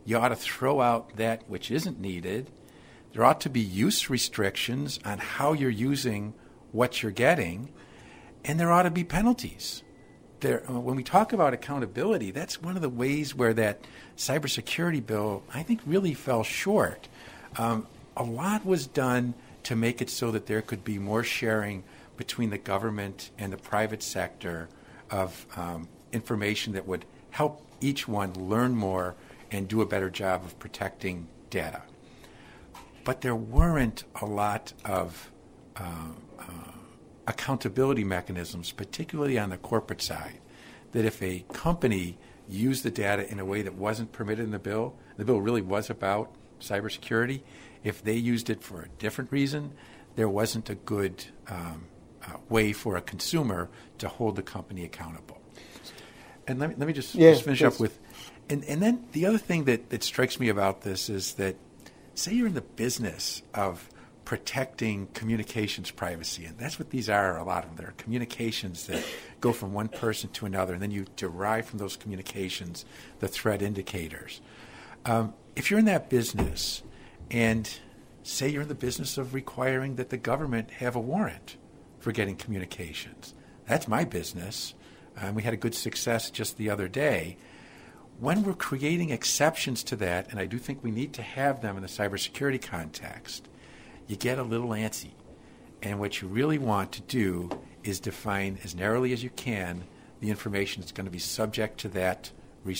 You ought to throw out that which isn't needed. There ought to be use restrictions on how you're using what you're getting, and there ought to be penalties. When we talk about accountability, that's one of the ways where that cybersecurity bill, I think, really fell short. A lot was done to make it so that there could be more sharing between the government and the private sector of information that would help each one learn more and do a better job of protecting data. But there weren't a lot of accountability mechanisms, particularly on the corporate side, that if a company used the data in a way that wasn't permitted in the bill really was about cybersecurity, if they used it for a different reason, there wasn't a good way for a consumer to hold the company accountable. And let me just finish up with, and then the other thing that strikes me about this is that, say you're in the business of protecting communications privacy, and that's what these are, a lot of them. There are communications that go from one person to another, and then you derive from those communications the threat indicators. If you're in that business, and say you're in the business of requiring that the government have a warrant for getting communications, that's my business. We had a good success just the other day. When we're creating exceptions to that, and I do think we need to have them in the cybersecurity context, you get a little antsy. And what you really want to do is define as narrowly as you can the information that's going to be subject to that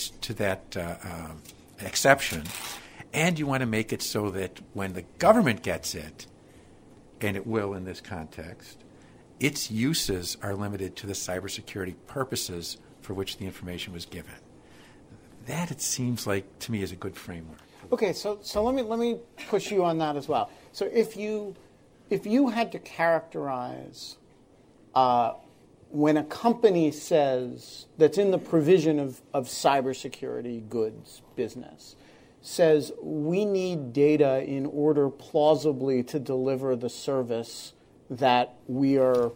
exception. And you want to make it so that when the government gets it, and it will in this context, its uses are limited to the cybersecurity purposes for which the information was given. That, it seems like, to me, is a good framework. Okay, so let me push you on that as well. So if you had to characterize when a company says, that's in the provision of cybersecurity goods business, says we need data in order plausibly to deliver the service that we are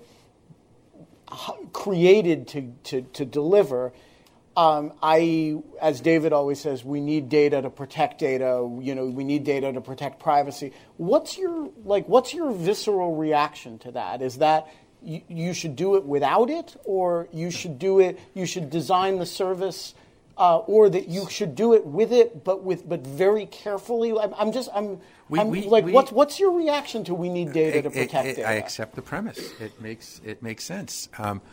created to deliver, i.e., as David always says, we need data to protect data. We need data to protect privacy. What's your visceral reaction to that? Is that you should do it without it, or you should design the service, or that you should do it with it, but very carefully? What's your reaction to we need data to protect data? I accept the premise. It makes sense.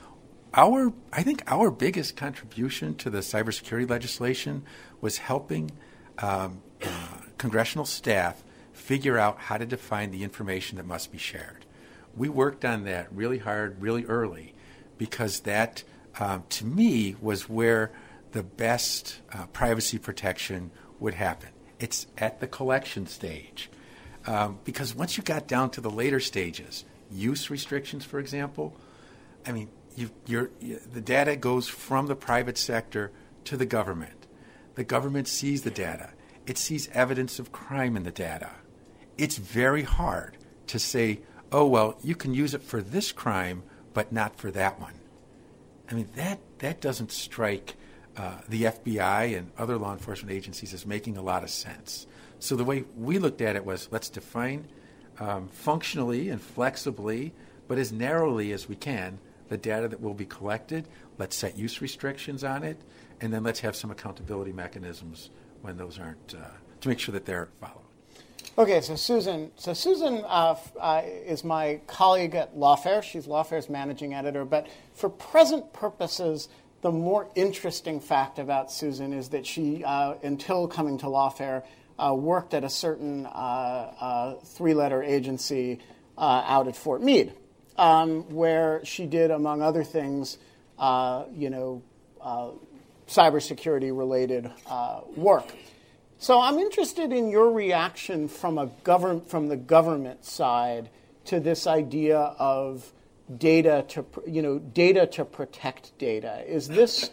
I think our biggest contribution to the cybersecurity legislation was helping congressional staff figure out how to define the information that must be shared. We worked on that really hard, really early, because that, to me, was where the best privacy protection would happen. It's at the collection stage. Because once you got down to the later stages, use restrictions, for example, I mean, the data goes from the private sector to the government. The government sees the data. It sees evidence of crime in the data. It's very hard to say, oh, well, you can use it for this crime, but not for that one. I mean, that doesn't strike the FBI and other law enforcement agencies as making a lot of sense. So the way we looked at it was, let's define functionally and flexibly, but as narrowly as we can, the data that will be collected. Let's set use restrictions on it, and then let's have some accountability mechanisms when those aren't, to make sure that they're followed. Okay, so Susan is my colleague at Lawfare. She's Lawfare's managing editor. But for present purposes, the more interesting fact about Susan is that she, until coming to Lawfare, worked at a certain three-letter agency out at Fort Meade, where she did, among other things, cybersecurity-related work. So I'm interested in your reaction from the government side to this idea of data to protect data. Is this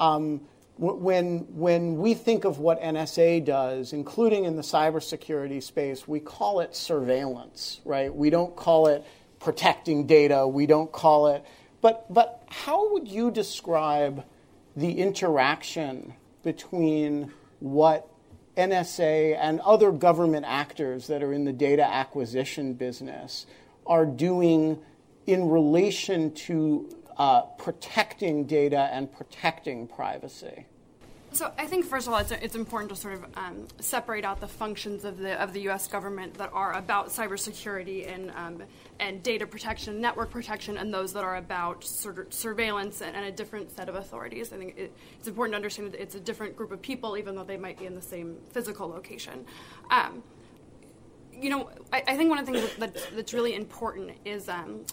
when we think of what NSA does, including in the cybersecurity space, we call it surveillance, right? We don't call it protecting data. We don't call it. But how would you describe the interaction between what NSA and other government actors that are in the data acquisition business are doing in relation to protecting data and protecting privacy? So I think, first of all, it's important to sort of separate out the functions of the U.S. government that are about cybersecurity and data protection, network protection, and those that are about sort of surveillance and a different set of authorities. I think it's important to understand that it's a different group of people, even though they might be in the same physical location. I think one of the things that's really important is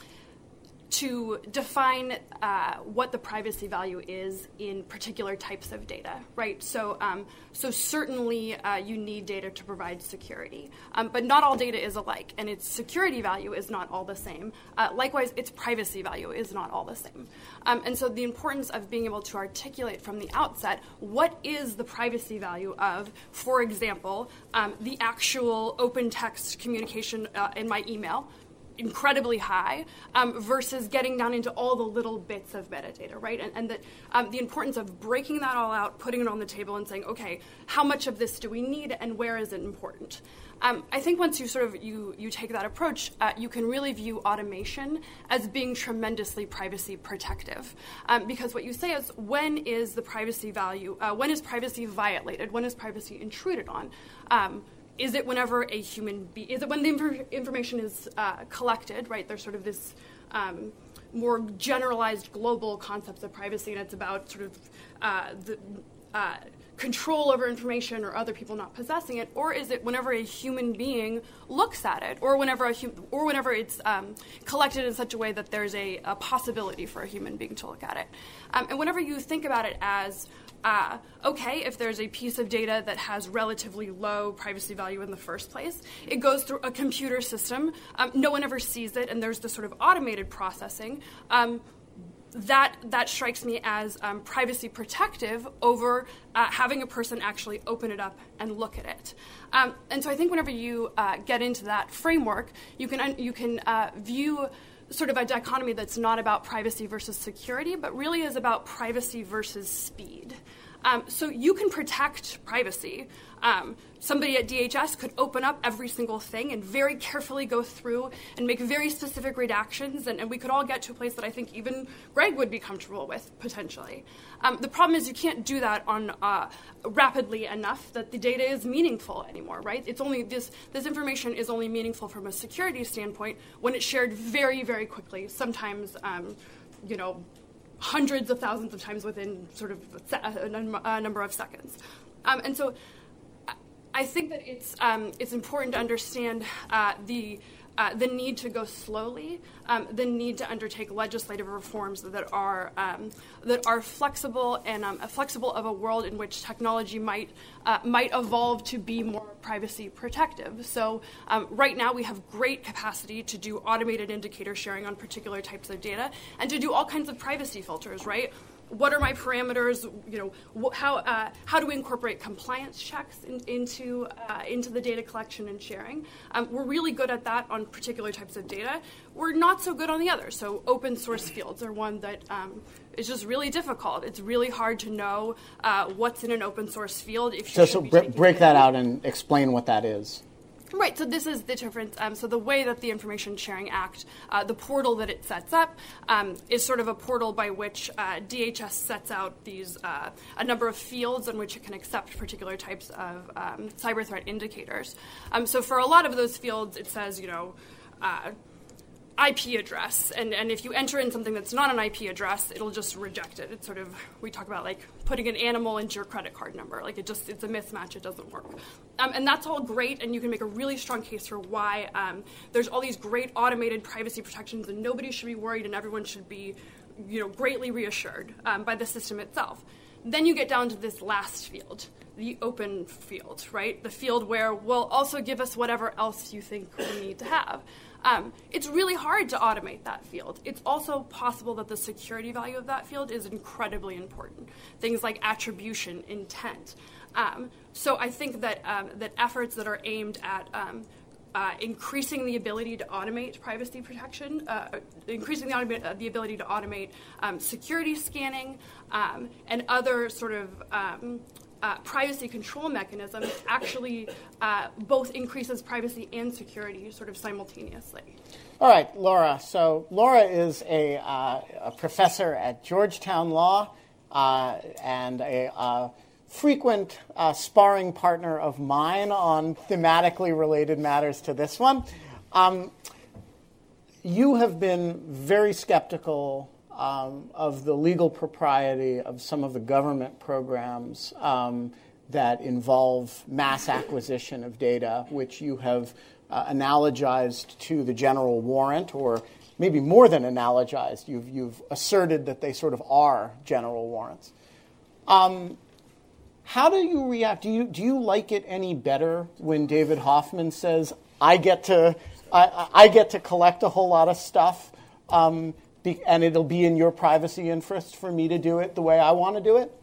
to define what the privacy value is in particular types of data, right? So certainly you need data to provide security, but not all data is alike, and its security value is not all the same. Likewise, its privacy value is not all the same. And so the importance of being able to articulate from the outset what is the privacy value of, for example, the actual open text communication in my email, incredibly high, versus getting down into all the little bits of metadata, right? And that the importance of breaking that all out, putting it on the table and saying, okay, how much of this do we need and where is it important? I think once you sort of you take that approach, you can really view automation as being tremendously privacy protective, because what you say is, when is the privacy value, when is privacy violated, when is privacy intruded on? Is it whenever a human being, is it when the information is collected, right? There's sort of this more generalized global concepts of privacy, and it's about sort of the control over information or other people not possessing it, or is it whenever a human being looks at it, or whenever it's collected in such a way that there's a possibility for a human being to look at it? And whenever you think about it as okay, if there's a piece of data that has relatively low privacy value in the first place, it goes through a computer system, no one ever sees it, and there's this sort of automated processing, that strikes me as privacy protective over having a person actually open it up and look at it. And so I think whenever you get into that framework, you can view sort of a dichotomy that's not about privacy versus security, but really is about privacy versus speed. So you can protect privacy. Somebody at DHS could open up every single thing and very carefully go through and make very specific redactions, and we could all get to a place that I think even Greg would be comfortable with, potentially. The problem is you can't do that on rapidly enough that the data is meaningful anymore, right? It's only this information is only meaningful from a security standpoint when it's shared very, very quickly, sometimes, hundreds of thousands of times within sort of a number of seconds. And so I think that it's important to understand the need to go slowly, the need to undertake legislative reforms that are flexible and flexible of a world in which technology might evolve to be more privacy protective. So right now we have great capacity to do automated indicator sharing on particular types of data and to do all kinds of privacy filters, right? What are my parameters? How do we incorporate compliance checks into the data collection and sharing? We're really good at that on particular types of data. We're not so good on the others. So open source fields are one that is just really difficult. It's really hard to know what's in an open source field. So break that out and explain what that is. Right, so this is the difference. So the way that the Information Sharing Act, the portal that it sets up, is sort of a portal by which DHS sets out these a number of fields in which it can accept particular types of cyber threat indicators. So for a lot of those fields, it says, IP address, and if you enter in something that's not an IP address, it'll just reject it. It's sort of, we talk about like putting an animal into your credit card number. Like it's a mismatch, it doesn't work. And that's all great, and you can make a really strong case for why there's all these great automated privacy protections and nobody should be worried and everyone should be greatly reassured by the system itself. Then you get down to this last field, the open field, right? The field where will also give us whatever else you think we need to have. It's really hard to automate that field. It's also possible that the security value of that field is incredibly important. Things like attribution, intent. So I think that efforts that are aimed at increasing the ability to automate privacy protection, increasing the ability to automate security scanning, and other sort of privacy control mechanism actually both increases privacy and security sort of simultaneously. All right, Laura. So Laura is a professor at Georgetown Law and a frequent sparring partner of mine on thematically related matters to this one. You have been very skeptical of the legal propriety of some of the government programs that involve mass acquisition of data, which you have analogized to the general warrant, or maybe more than analogized. You've asserted that they sort of are general warrants. How do you react? Do you like it any better when David Hoffman says, I get to collect a whole lot of stuff, and it'll be in your privacy interest for me to do it the way I want to do it?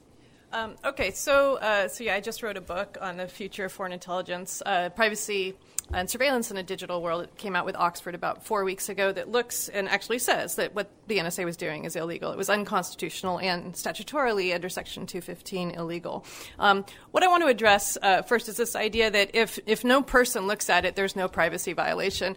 So I just wrote a book on the future of foreign intelligence, privacy and surveillance in a digital world. It came out with Oxford about 4 weeks ago that looks and actually says that what the NSA was doing is illegal. It was unconstitutional and statutorily under Section 215 illegal. What I want to address first is this idea that if no person looks at it, there's no privacy violation.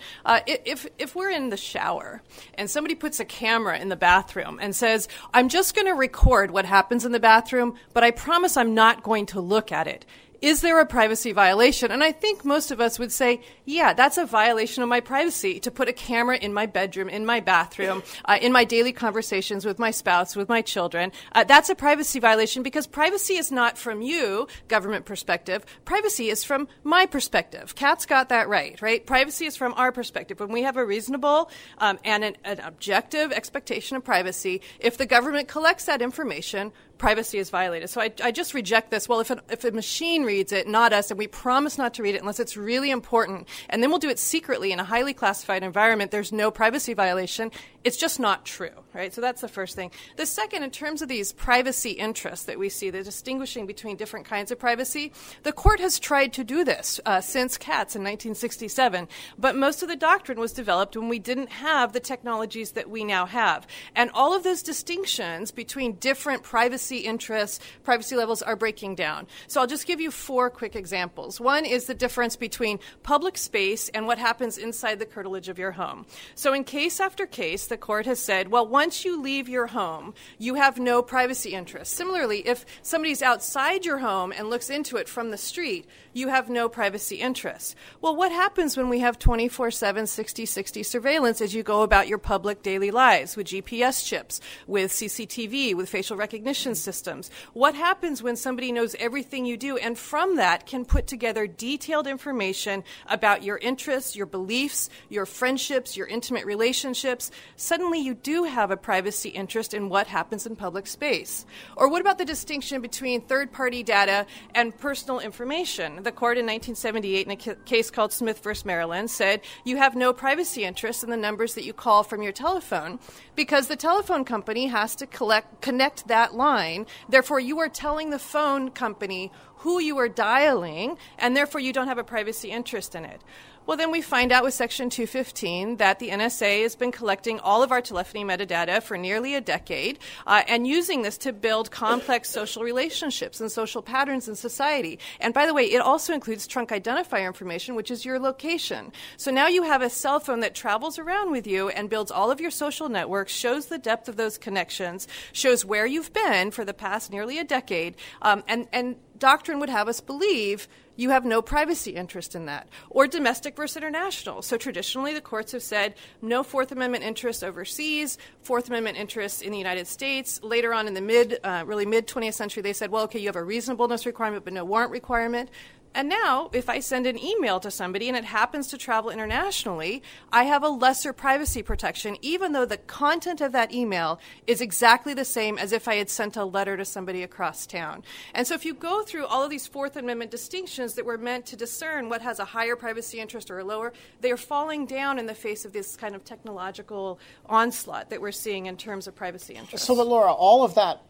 If we're in the shower and somebody puts a camera in the bathroom and says, I'm just going to record what happens in the bathroom, but I promise I'm not going to look at it. Is there a privacy violation? And I think most of us would say, yeah, that's a violation of my privacy to put a camera in my bedroom, in my bathroom, in my daily conversations with my spouse, with my children. That's a privacy violation because privacy is not from you, government perspective. Privacy is from my perspective. Kat's got that right? Privacy is from our perspective. When we have a reasonable and an objective expectation of privacy, if the government collects that information, privacy is violated. So I just reject this. Well, if a machine reads it, not us, and we promise not to read it unless it's really important, and then we'll do it secretly in a highly classified environment, there's no privacy violation. It's just not true, right? So that's the first thing. The second, in terms of these privacy interests that we see, the distinguishing between different kinds of privacy, the court has tried to do this since Katz in 1967, but most of the doctrine was developed when we didn't have the technologies that we now have. And all of those distinctions between different privacy interests, privacy levels are breaking down. So I'll just give you 4 quick examples. One is the difference between public space and what happens inside the curtilage of your home. So in case after case, the court has said, well, once you leave your home, you have no privacy interest. Similarly, if somebody's outside your home and looks into it from the street, you have no privacy interest. Well, what happens when we have 24/7, 60/60 surveillance as you go about your public daily lives with GPS chips, with CCTV, with facial recognition systems? What happens when somebody knows everything you do and from that can put together detailed information about your interests, your beliefs, your friendships, your intimate relationships? Suddenly you do have a privacy interest in what happens in public space. Or what about the distinction between third-party data and personal information? The court in 1978 in a case called Smith v. Maryland said you have no privacy interest in the numbers that you call from your telephone because the telephone company has to connect that line. Therefore, you are telling the phone company who you are dialing, and therefore you don't have a privacy interest in it. Well, then we find out with Section 215 that the NSA has been collecting all of our telephony metadata for nearly a decade and using this to build complex social relationships and social patterns in society. And by the way, it also includes trunk identifier information, which is your location. So now you have a cell phone that travels around with you and builds all of your social networks, shows the depth of those connections, shows where you've been for the past nearly a decade, and doctrine would have us believe you have no privacy interest in that. Or domestic versus international. So traditionally the courts have said no Fourth Amendment interest overseas, Fourth Amendment interests in the United States. Later on in the mid-20th century, they said, well, okay, you have a reasonableness requirement but no warrant requirement. And now, if I send an email to somebody and it happens to travel internationally, I have a lesser privacy protection, even though the content of that email is exactly the same as if I had sent a letter to somebody across town. And so if you go through all of these Fourth Amendment distinctions that were meant to discern what has a higher privacy interest or a lower, they are falling down in the face of this kind of technological onslaught that we're seeing in terms of privacy interests. So, but Laura, all of that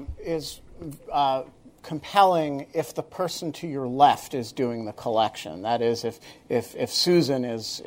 is compelling if the person to your left is doing the collection. That is, if Susan is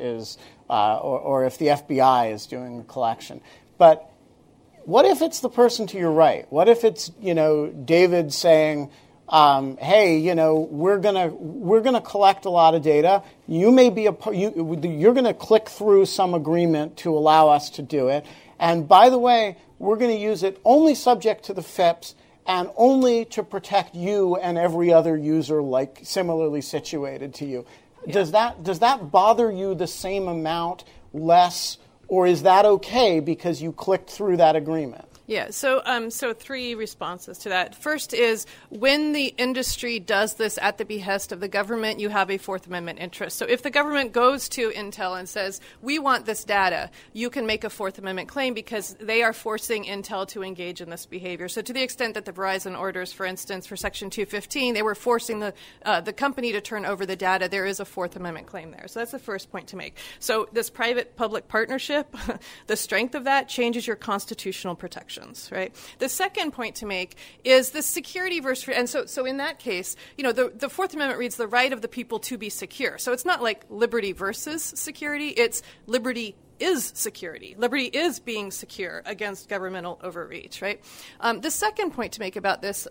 or if the FBI is doing the collection. But what if it's the person to your right? What if it's David saying, hey, we're gonna collect a lot of data. You may be you're gonna click through some agreement to allow us to do it. And by the way, we're going to use it only subject to the FIPS and only to protect you and every other user like similarly situated to you. Yeah. Does that bother you the same amount, less, or is that okay because you clicked through that agreement? Yeah, so three responses to that. First is when the industry does this at the behest of the government, you have a Fourth Amendment interest. So if the government goes to Intel and says, we want this data, you can make a Fourth Amendment claim because they are forcing Intel to engage in this behavior. So to the extent that the Verizon orders, for instance, for Section 215, they were forcing the company to turn over the data, there is a Fourth Amendment claim there. So that's the first point to make. So this private-public partnership, the strength of that changes your constitutional protection. Right. The second point to make is the security versus, and so in that case, the Fourth Amendment reads the right of the people to be secure. So it's not like liberty versus security; it's liberty is security. Liberty is being secure against governmental overreach, right? The second point to make about this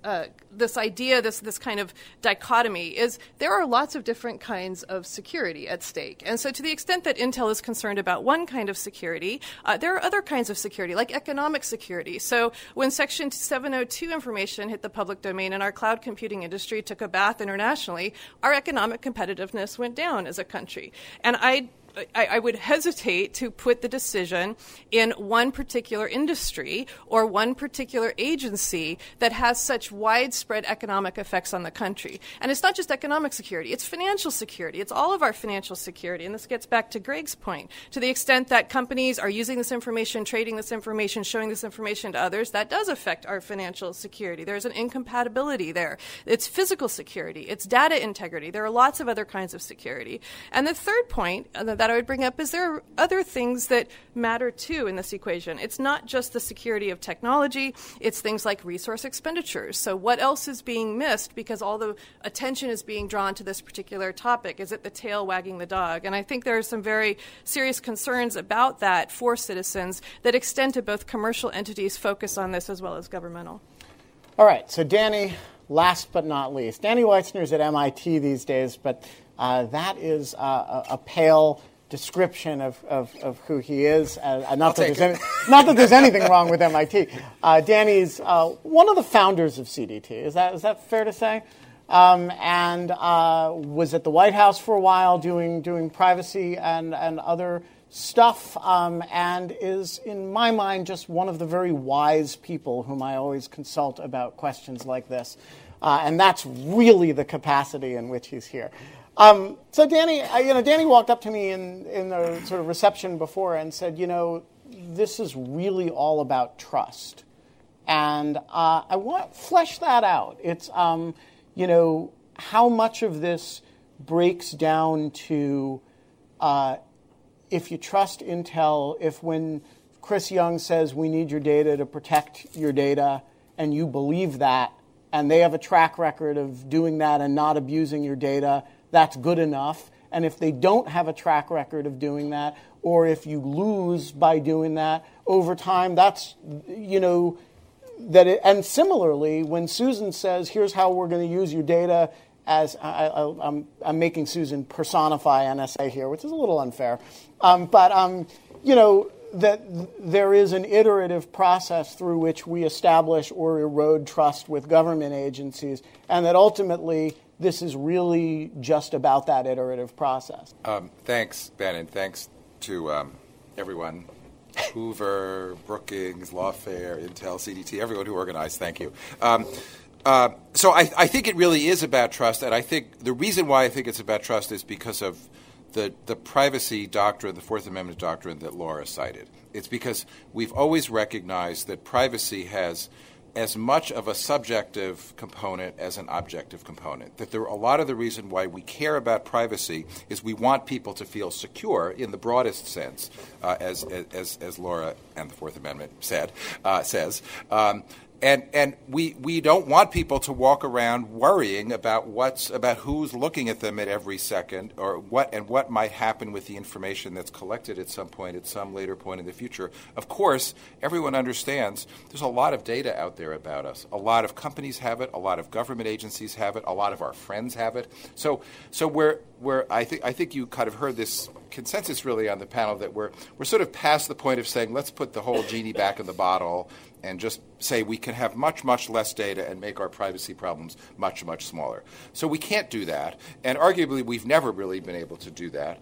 idea, this kind of dichotomy, is there are lots of different kinds of security at stake. And so to the extent that Intel is concerned about one kind of security, there are other kinds of security, like economic security. So when Section 702 information hit the public domain and our cloud computing industry took a bath internationally, our economic competitiveness went down as a country. And I would hesitate to put the decision in one particular industry or one particular agency that has such widespread economic effects on the country. And it's not just economic security, it's financial security. It's all of our financial security. And this gets back to Greg's point. To the extent that companies are using this information, trading this information, showing this information to others, that does affect our financial security. There's an incompatibility there. It's physical security. It's data integrity. There are lots of other kinds of security. And the third point that I would bring up is there are other things that matter too in this equation. It's not just the security of technology, it's things like resource expenditures. So what else is being missed because all the attention is being drawn to this particular topic? Is it the tail wagging the dog? And I think there are some very serious concerns about that for citizens that extend to both commercial entities focused on this as well as governmental. All right, so Danny, last but not least. Danny Weitzner's at MIT these days, but that is a pale description of who he is. Not that there's anything wrong with MIT. Danny's one of the founders of CDT. Is that fair to say? And was at the White House for a while doing privacy and other stuff, and is, in my mind, just one of the very wise people whom I always consult about questions like this. And that's really the capacity in which he's here. So Danny walked up to me in the sort of reception before and said, this is really all about trust. And I want to flesh that out. It's, how much of this breaks down to if you trust Intel, if when Chris Young says we need your data to protect your data and you believe that, and they have a track record of doing that and not abusing your data, that's good enough. And if they don't have a track record of doing that, or if you lose by doing that over time, that's, and similarly, when Susan says, here's how we're going to use your data as, I'm making Susan personify NSA here, which is a little unfair. That there is an iterative process through which we establish or erode trust with government agencies, and that ultimately this is really just about that iterative process. Thanks, Ben, and thanks to everyone, Hoover, Brookings, Lawfare, Intel, CDT, everyone who organized, thank you. So I think it really is about trust, and I think the reason why I think it's about trust is because of the privacy doctrine, the Fourth Amendment doctrine that Laura cited. It's because we've always recognized that privacy has as much of a subjective component as an objective component. That there a lot of the reason why we care about privacy is we want people to feel secure in the broadest sense, as Laura and the Fourth Amendment says. And we don't want people to walk around worrying about who's looking at them at every second, or what might happen with the information that's collected at some point, at some later point in the future. Of course, everyone understands there's a lot of data out there about us. A lot of companies have it. A lot of government agencies have it. A lot of our friends have it. So I think you kind of heard this consensus really on the panel that we're sort of past the point of saying let's put the whole genie back in the bottle and just say we can have much, much less data and make our privacy problems much, much smaller. So we can't do that, and arguably we've never really been able to do that.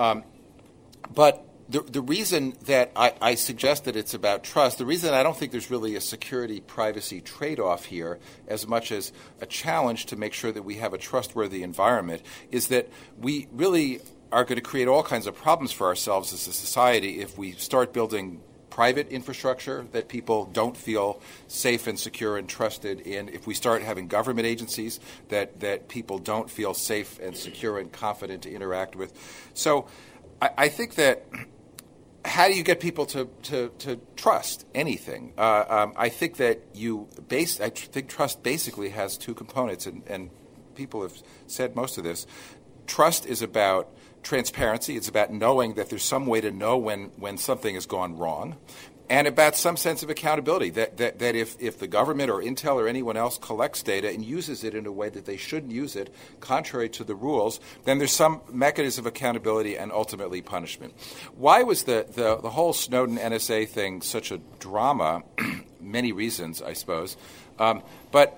But the reason that I suggest that it's about trust, the reason I don't think there's really a security-privacy trade-off here as much as a challenge to make sure that we have a trustworthy environment, is that we really are going to create all kinds of problems for ourselves as a society if we start building private infrastructure that people don't feel safe and secure and trusted in, if we start having government agencies that people don't feel safe and secure and confident to interact with. So I think that how do you get people to trust anything? I think that I think trust basically has two components, and people have said most of this. Trust is about transparency. It's about knowing that there's some way to know when something has gone wrong, and about some sense of accountability, that if the government or Intel or anyone else collects data and uses it in a way that they shouldn't use it, contrary to the rules, then there's some mechanism of accountability and ultimately punishment. Why was the whole Snowden NSA thing such a drama? Many reasons, I suppose. But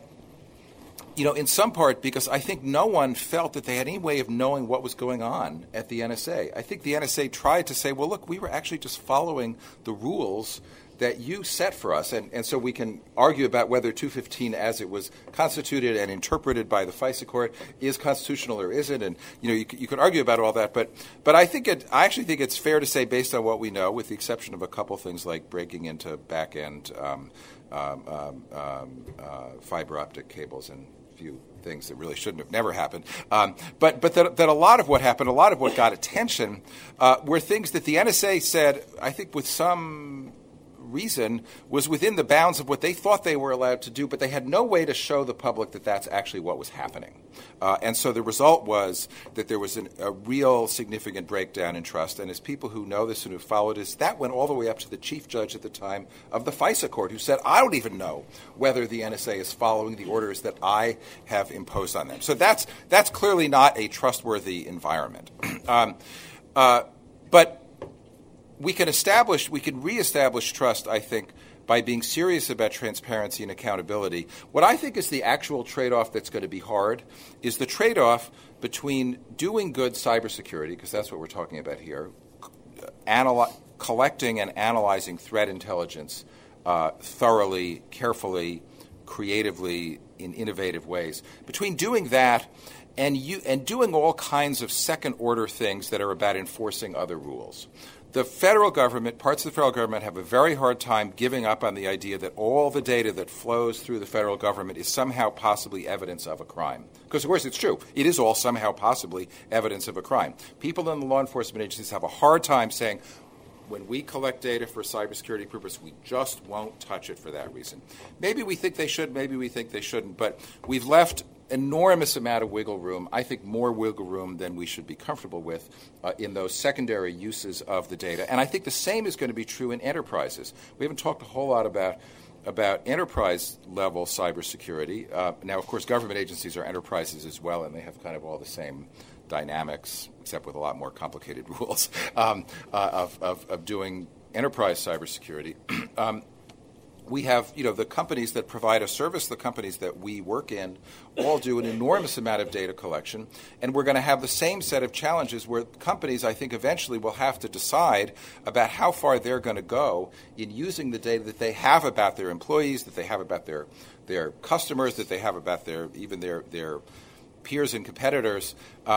in some part because I think no one felt that they had any way of knowing what was going on at the NSA. I think the NSA tried to say, well, look, we were actually just following the rules that you set for us. And so we can argue about whether 215 as it was constituted and interpreted by the FISA court is constitutional or isn't. And, you could argue about all that. But I actually think it's fair to say, based on what we know, with the exception of a couple things like breaking into back-end fiber optic cables and few things that really shouldn't have never happened. But that a lot of what happened, a lot of what got attention, were things that the NSA said, I think with some reason, was within the bounds of what they thought they were allowed to do, but they had no way to show the public that that's actually what was happening. And so the result was that there was a real significant breakdown in trust. And as people who know this and who followed this, that went all the way up to the chief judge at the time of the FISA court, who said, I don't even know whether the NSA is following the orders that I have imposed on them. So that's clearly not a trustworthy environment. But we can reestablish trust, I think, by being serious about transparency and accountability. What I think is the actual trade-off that's going to be hard is the trade-off between doing good cybersecurity, because that's what we're talking about here, collecting and analyzing threat intelligence thoroughly, carefully, creatively, in innovative ways. Between doing that and doing all kinds of second-order things that are about enforcing other rules. The federal government, parts of the federal government, have a very hard time giving up on the idea that all the data that flows through the federal government is somehow possibly evidence of a crime. Because, of course, it's true. It is all somehow possibly evidence of a crime. People in the law enforcement agencies have a hard time saying, when we collect data for cybersecurity purposes, we just won't touch it for that reason. Maybe we think they should, maybe we think they shouldn't, but we've left enormous amount of wiggle room, I think more wiggle room than we should be comfortable with in those secondary uses of the data. And I think the same is going to be true in enterprises. We haven't talked a whole lot about enterprise-level cybersecurity. Now, of course, government agencies are enterprises as well, and they have kind of all the same dynamics, except with a lot more complicated rules of doing enterprise cybersecurity. We have, the companies that provide a service, the companies that we work in, all do an enormous amount of data collection. And we're going to have the same set of challenges where companies, I think, eventually will have to decide about how far they're going to go in using the data that they have about their employees, that they have about their customers, that they have about their peers and competitors,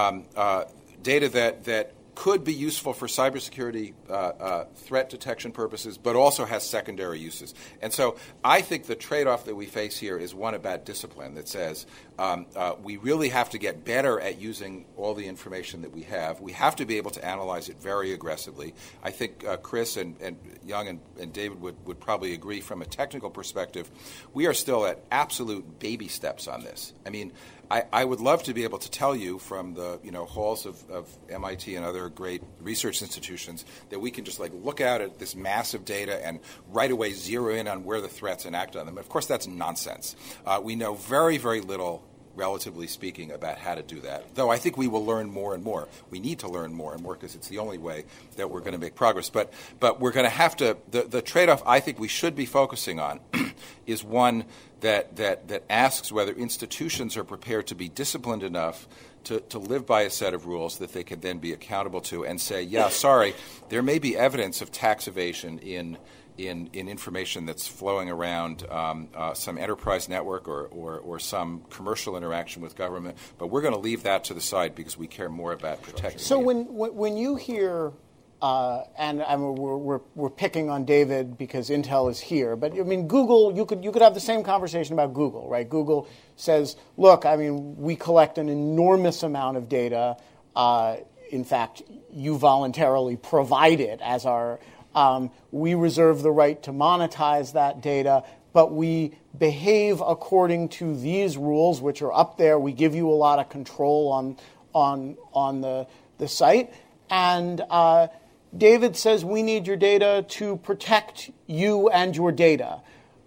data that could be useful for cybersecurity threat detection purposes, but also has secondary uses. And so I think the trade-off that we face here is one about discipline that says we really have to get better at using all the information that we have. We have to be able to analyze it very aggressively. I think Chris and Young and David would probably agree from a technical perspective, we are still at absolute baby steps on this. I mean, I would love to be able to tell you from the halls of MIT and other great research institutions that we can just look out at this massive data and right away zero in on where the threats and act on them. Of course, that's nonsense. We know very, very little, relatively speaking, about how to do that, though I think we will learn more and more. We need to learn more and more because it's the only way that we're going to make progress. But we're going to have to, the trade-off I think we should be focusing on is one that asks whether institutions are prepared to be disciplined enough to live by a set of rules that they can then be accountable to and say, yeah, sorry, there may be evidence of tax evasion in information that's flowing around some enterprise network or some commercial interaction with government, but we're going to leave that to the side because we care more about protecting. So when you hear, and we're picking on David because Intel is here, but I mean Google, you could have the same conversation about Google, right? Google says, look, I mean we collect an enormous amount of data. In fact, you voluntarily provide it as our. We reserve the right to monetize that data, but we behave according to these rules, which are up there. We give you a lot of control on the site. And David says we need your data to protect you and your data.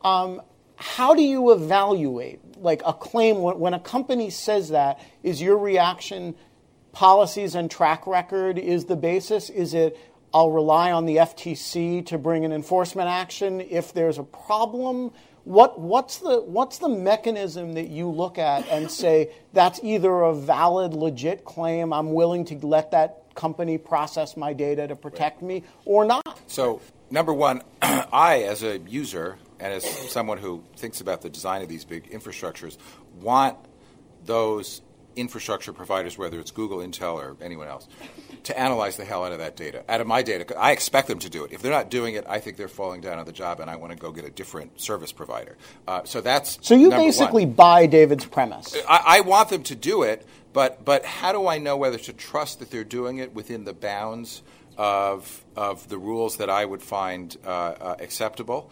How do you evaluate a claim when a company says that? Is your reaction policies and track record is the basis? Is it I'll rely on the FTC to bring an enforcement action if there's a problem? What's the mechanism that you look at and say that's either a valid, legit claim, I'm willing to let that company process my data to protect me, or not? So, number one, I, as a user and as someone who thinks about the design of these big infrastructures, want those infrastructure providers, whether it's Google, Intel, or anyone else, to analyze the hell out of that data, out of my data. I expect them to do it. If they're not doing it, I think they're falling down on the job, and I want to go get a different service provider. So you basically buy David's premise. I want them to do it, but how do I know whether to trust that they're doing it within the bounds of the rules that I would find acceptable?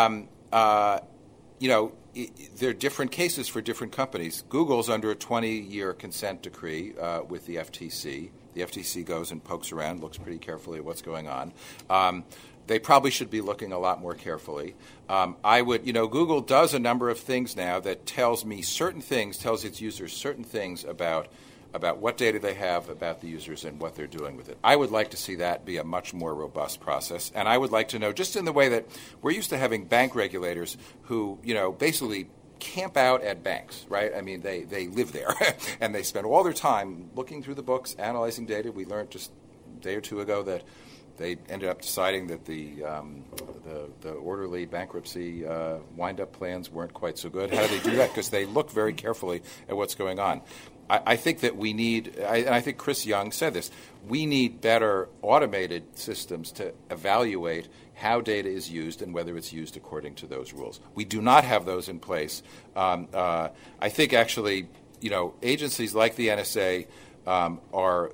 There are different cases for different companies. Google's under a 20-year consent decree with the FTC. The FTC goes and pokes around, looks pretty carefully at what's going on. They probably should be looking a lot more carefully. Google does a number of things now that tells its users certain things about what data they have about the users and what they're doing with it. I would like to see that be a much more robust process. And I would like to know, just in the way that we're used to having bank regulators who, basically camp out at banks, right? I mean, they live there, and they spend all their time looking through the books, analyzing data. We learned just a day or two ago that they ended up deciding that the orderly bankruptcy wind-up plans weren't quite so good. How do they do that? Because they look very carefully at what's going on. I think that we need, and I think Chris Young said this, we need better automated systems to evaluate how data is used and whether it's used according to those rules. We do not have those in place. I think actually, agencies like the NSA are,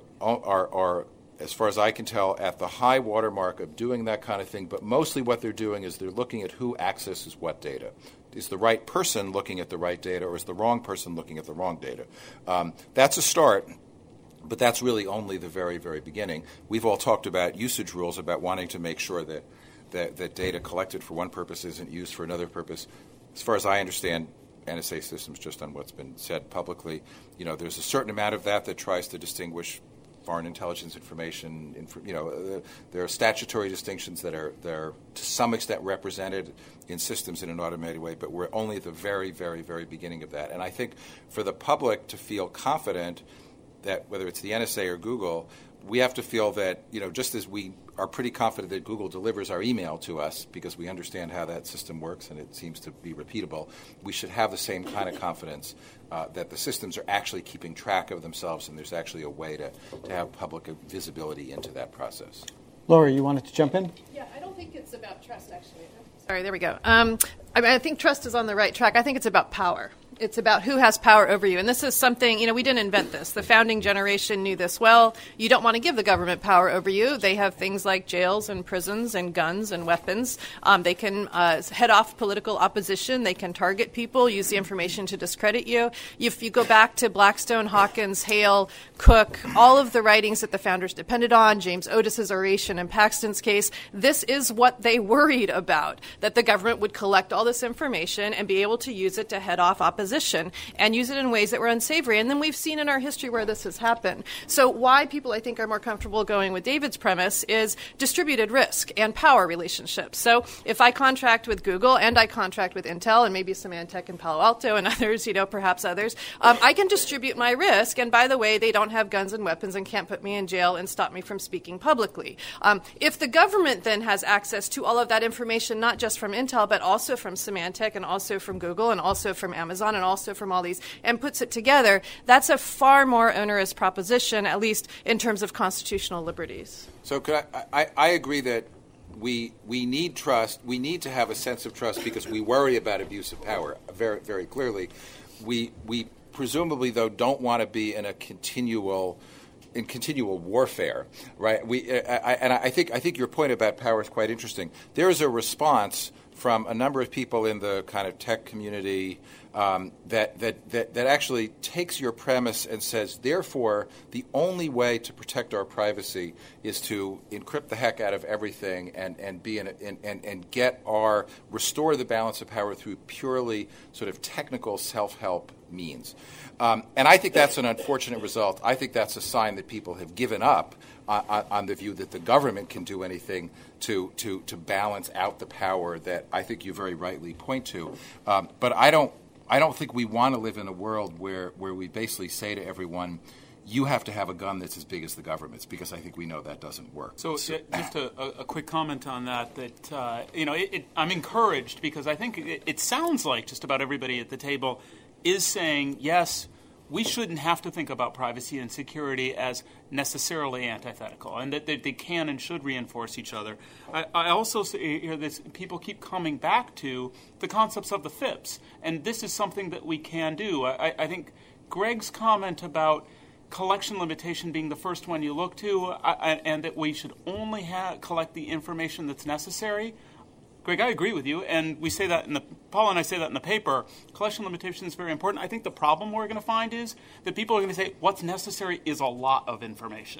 as far as I can tell, at the high watermark of doing that kind of thing, but mostly what they're doing is they're looking at who accesses what data. Is the right person looking at the right data, or is the wrong person looking at the wrong data? That's a start, but that's really only the very, very beginning. We've all talked about usage rules, about wanting to make sure that data collected for one purpose isn't used for another purpose. As far as I understand NSA systems, just on what's been said publicly, there's a certain amount of that tries to distinguish foreign intelligence information. There are statutory distinctions that are to some extent represented in systems in an automated way, but we're only at the very, very, very beginning of that. And I think for the public to feel confident that whether it's the NSA or Google, we have to feel that, just as we are pretty confident that Google delivers our email to us because we understand how that system works and it seems to be repeatable, we should have the same kind of confidence that the systems are actually keeping track of themselves and there's actually a way to have public visibility into that process. Laura, you wanted to jump in? Yeah, I don't think it's about trust, actually. Sorry, there we go. I think trust is on the right track. I think it's about power. It's about who has power over you. And this is something, we didn't invent this. The founding generation knew this well. You don't want to give the government power over you. They have things like jails and prisons and guns and weapons. They can head off political opposition. They can target people, use the information to discredit you. If you go back to Blackstone, Hawkins, Hale, Cook, all of the writings that the founders depended on, James Otis's oration in Paxton's case, this is what they worried about, that the government would collect all this information and be able to use it to head off opposition and use it in ways that were unsavory. And then we've seen in our history where this has happened. So why people, I think, are more comfortable going with David's premise is distributed risk and power relationships. So if I contract with Google and I contract with Intel and maybe Symantec and Palo Alto and others, perhaps others, I can distribute my risk. And by the way, they don't have guns and weapons and can't put me in jail and stop me from speaking publicly. If the government then has access to all of that information, not just from Intel, but also from Symantec and also from Google and also from Amazon and also from all these, and puts it together, that's a far more onerous proposition, at least in terms of constitutional liberties. So I agree that we need trust. We need to have a sense of trust because we worry about abuse of power very, very clearly. We presumably, though, don't want to be in continual warfare, right? I think your point about power is quite interesting. There is a response from a number of people in the kind of tech community that actually takes your premise and says, therefore, the only way to protect our privacy is to encrypt the heck out of everything and be and restore the balance of power through purely sort of technical self-help means. And I think that's an unfortunate result. I think that's a sign that people have given up on the view that the government can do anything to balance out the power that I think you very rightly point to. But I don't think we want to live in a world where we basically say to everyone, you have to have a gun that's as big as the government's, because I think we know that doesn't work. So just a quick comment on that I'm encouraged because I think it sounds like just about everybody at the table is saying, yes, we shouldn't have to think about privacy and security as necessarily antithetical, and that they can and should reinforce each other. I also hear this, people keep coming back to the concepts of the FIPS, and this is something that we can do. I think Greg's comment about collection limitation being the first one you look to, and that we should only collect the information that's necessary. Greg, I agree with you, and we say that Paul and I say that in the paper. Collection limitation is very important. I think the problem we're going to find is that people are going to say what's necessary is a lot of information.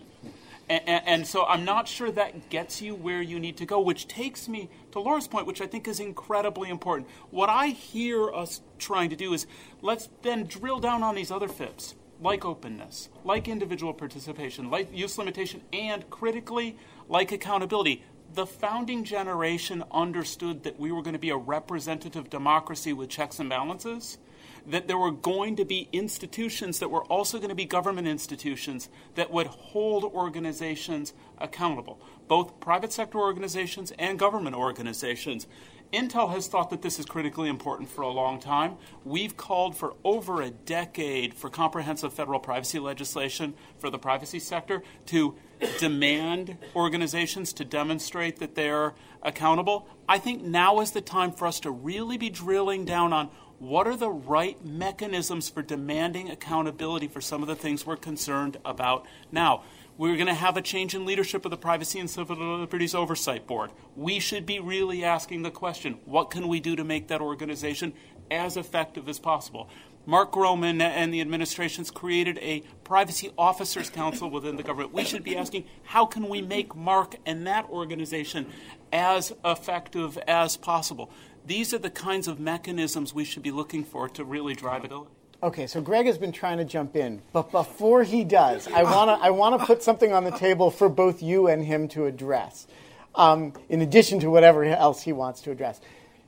And so I'm not sure that gets you where you need to go, which takes me to Laura's point, which I think is incredibly important. What I hear us trying to do is let's then drill down on these other FIPS, like openness, like individual participation, like use limitation, and critically, like accountability. The founding generation understood that we were going to be a representative democracy with checks and balances, that there were going to be institutions that were also going to be government institutions that would hold organizations accountable, both private sector organizations and government organizations. Intel has thought that this is critically important for a long time. We've called for over a decade for comprehensive federal privacy legislation for the privacy sector to demand organizations to demonstrate that they're accountable. I think now is the time for us to really be drilling down on what are the right mechanisms for demanding accountability for some of the things we're concerned about now. We're going to have a change in leadership of the Privacy and Civil Liberties Oversight Board. We should be really asking the question, what can we do to make that organization as effective as possible? Mark Groman and the administration's created a Privacy Officers Council within the government. We should be asking, how can we make Mark and that organization as effective as possible? These are the kinds of mechanisms we should be looking for to really drive it. Okay, so Greg has been trying to jump in, but before he does, I want to put something on the table for both you and him to address, in addition to whatever else he wants to address.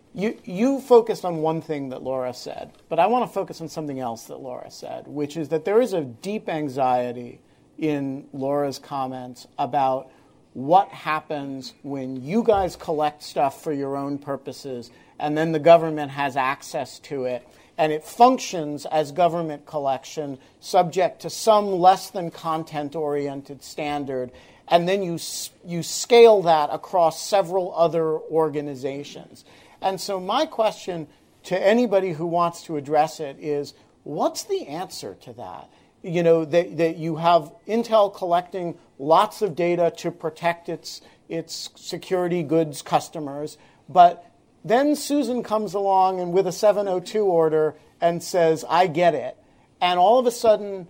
You focused on one thing that Laura said, but I want to focus on something else that Laura said, which is that there is a deep anxiety in Laura's comments about what happens when you guys collect stuff for your own purposes and then the government has access to it. And it functions as government collection, subject to some less than content-oriented standard, and then you scale that across several other organizations. And so my question to anybody who wants to address it is, what's the answer to that? You know, that you have Intel collecting lots of data to protect its security goods customers, but then Susan comes along and with a 702 order and says, I get it. And all of a sudden,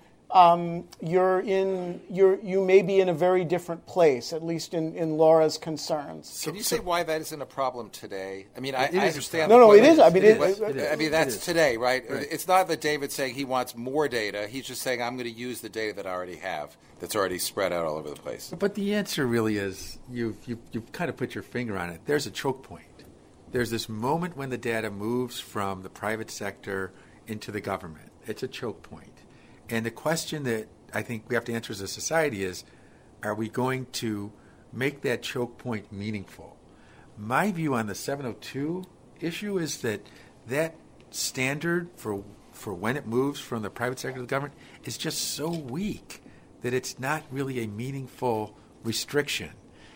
you may be in a very different place, at least in Laura's concerns. Can you say why that isn't a problem today? I mean, I understand. No, it is. I mean, that's today, right? It's not that David's saying he wants more data. He's just saying, I'm going to use the data that I already have, that's already spread out all over the place. But the answer really is, you've kind of put your finger on it. There's a choke point. There's this moment when the data moves from the private sector into the government. It's a choke point. And the question that I think we have to answer as a society is, are we going to make that choke point meaningful? My view on the 702 issue is that standard for when it moves from the private sector to the government is just so weak that it's not really a meaningful restriction.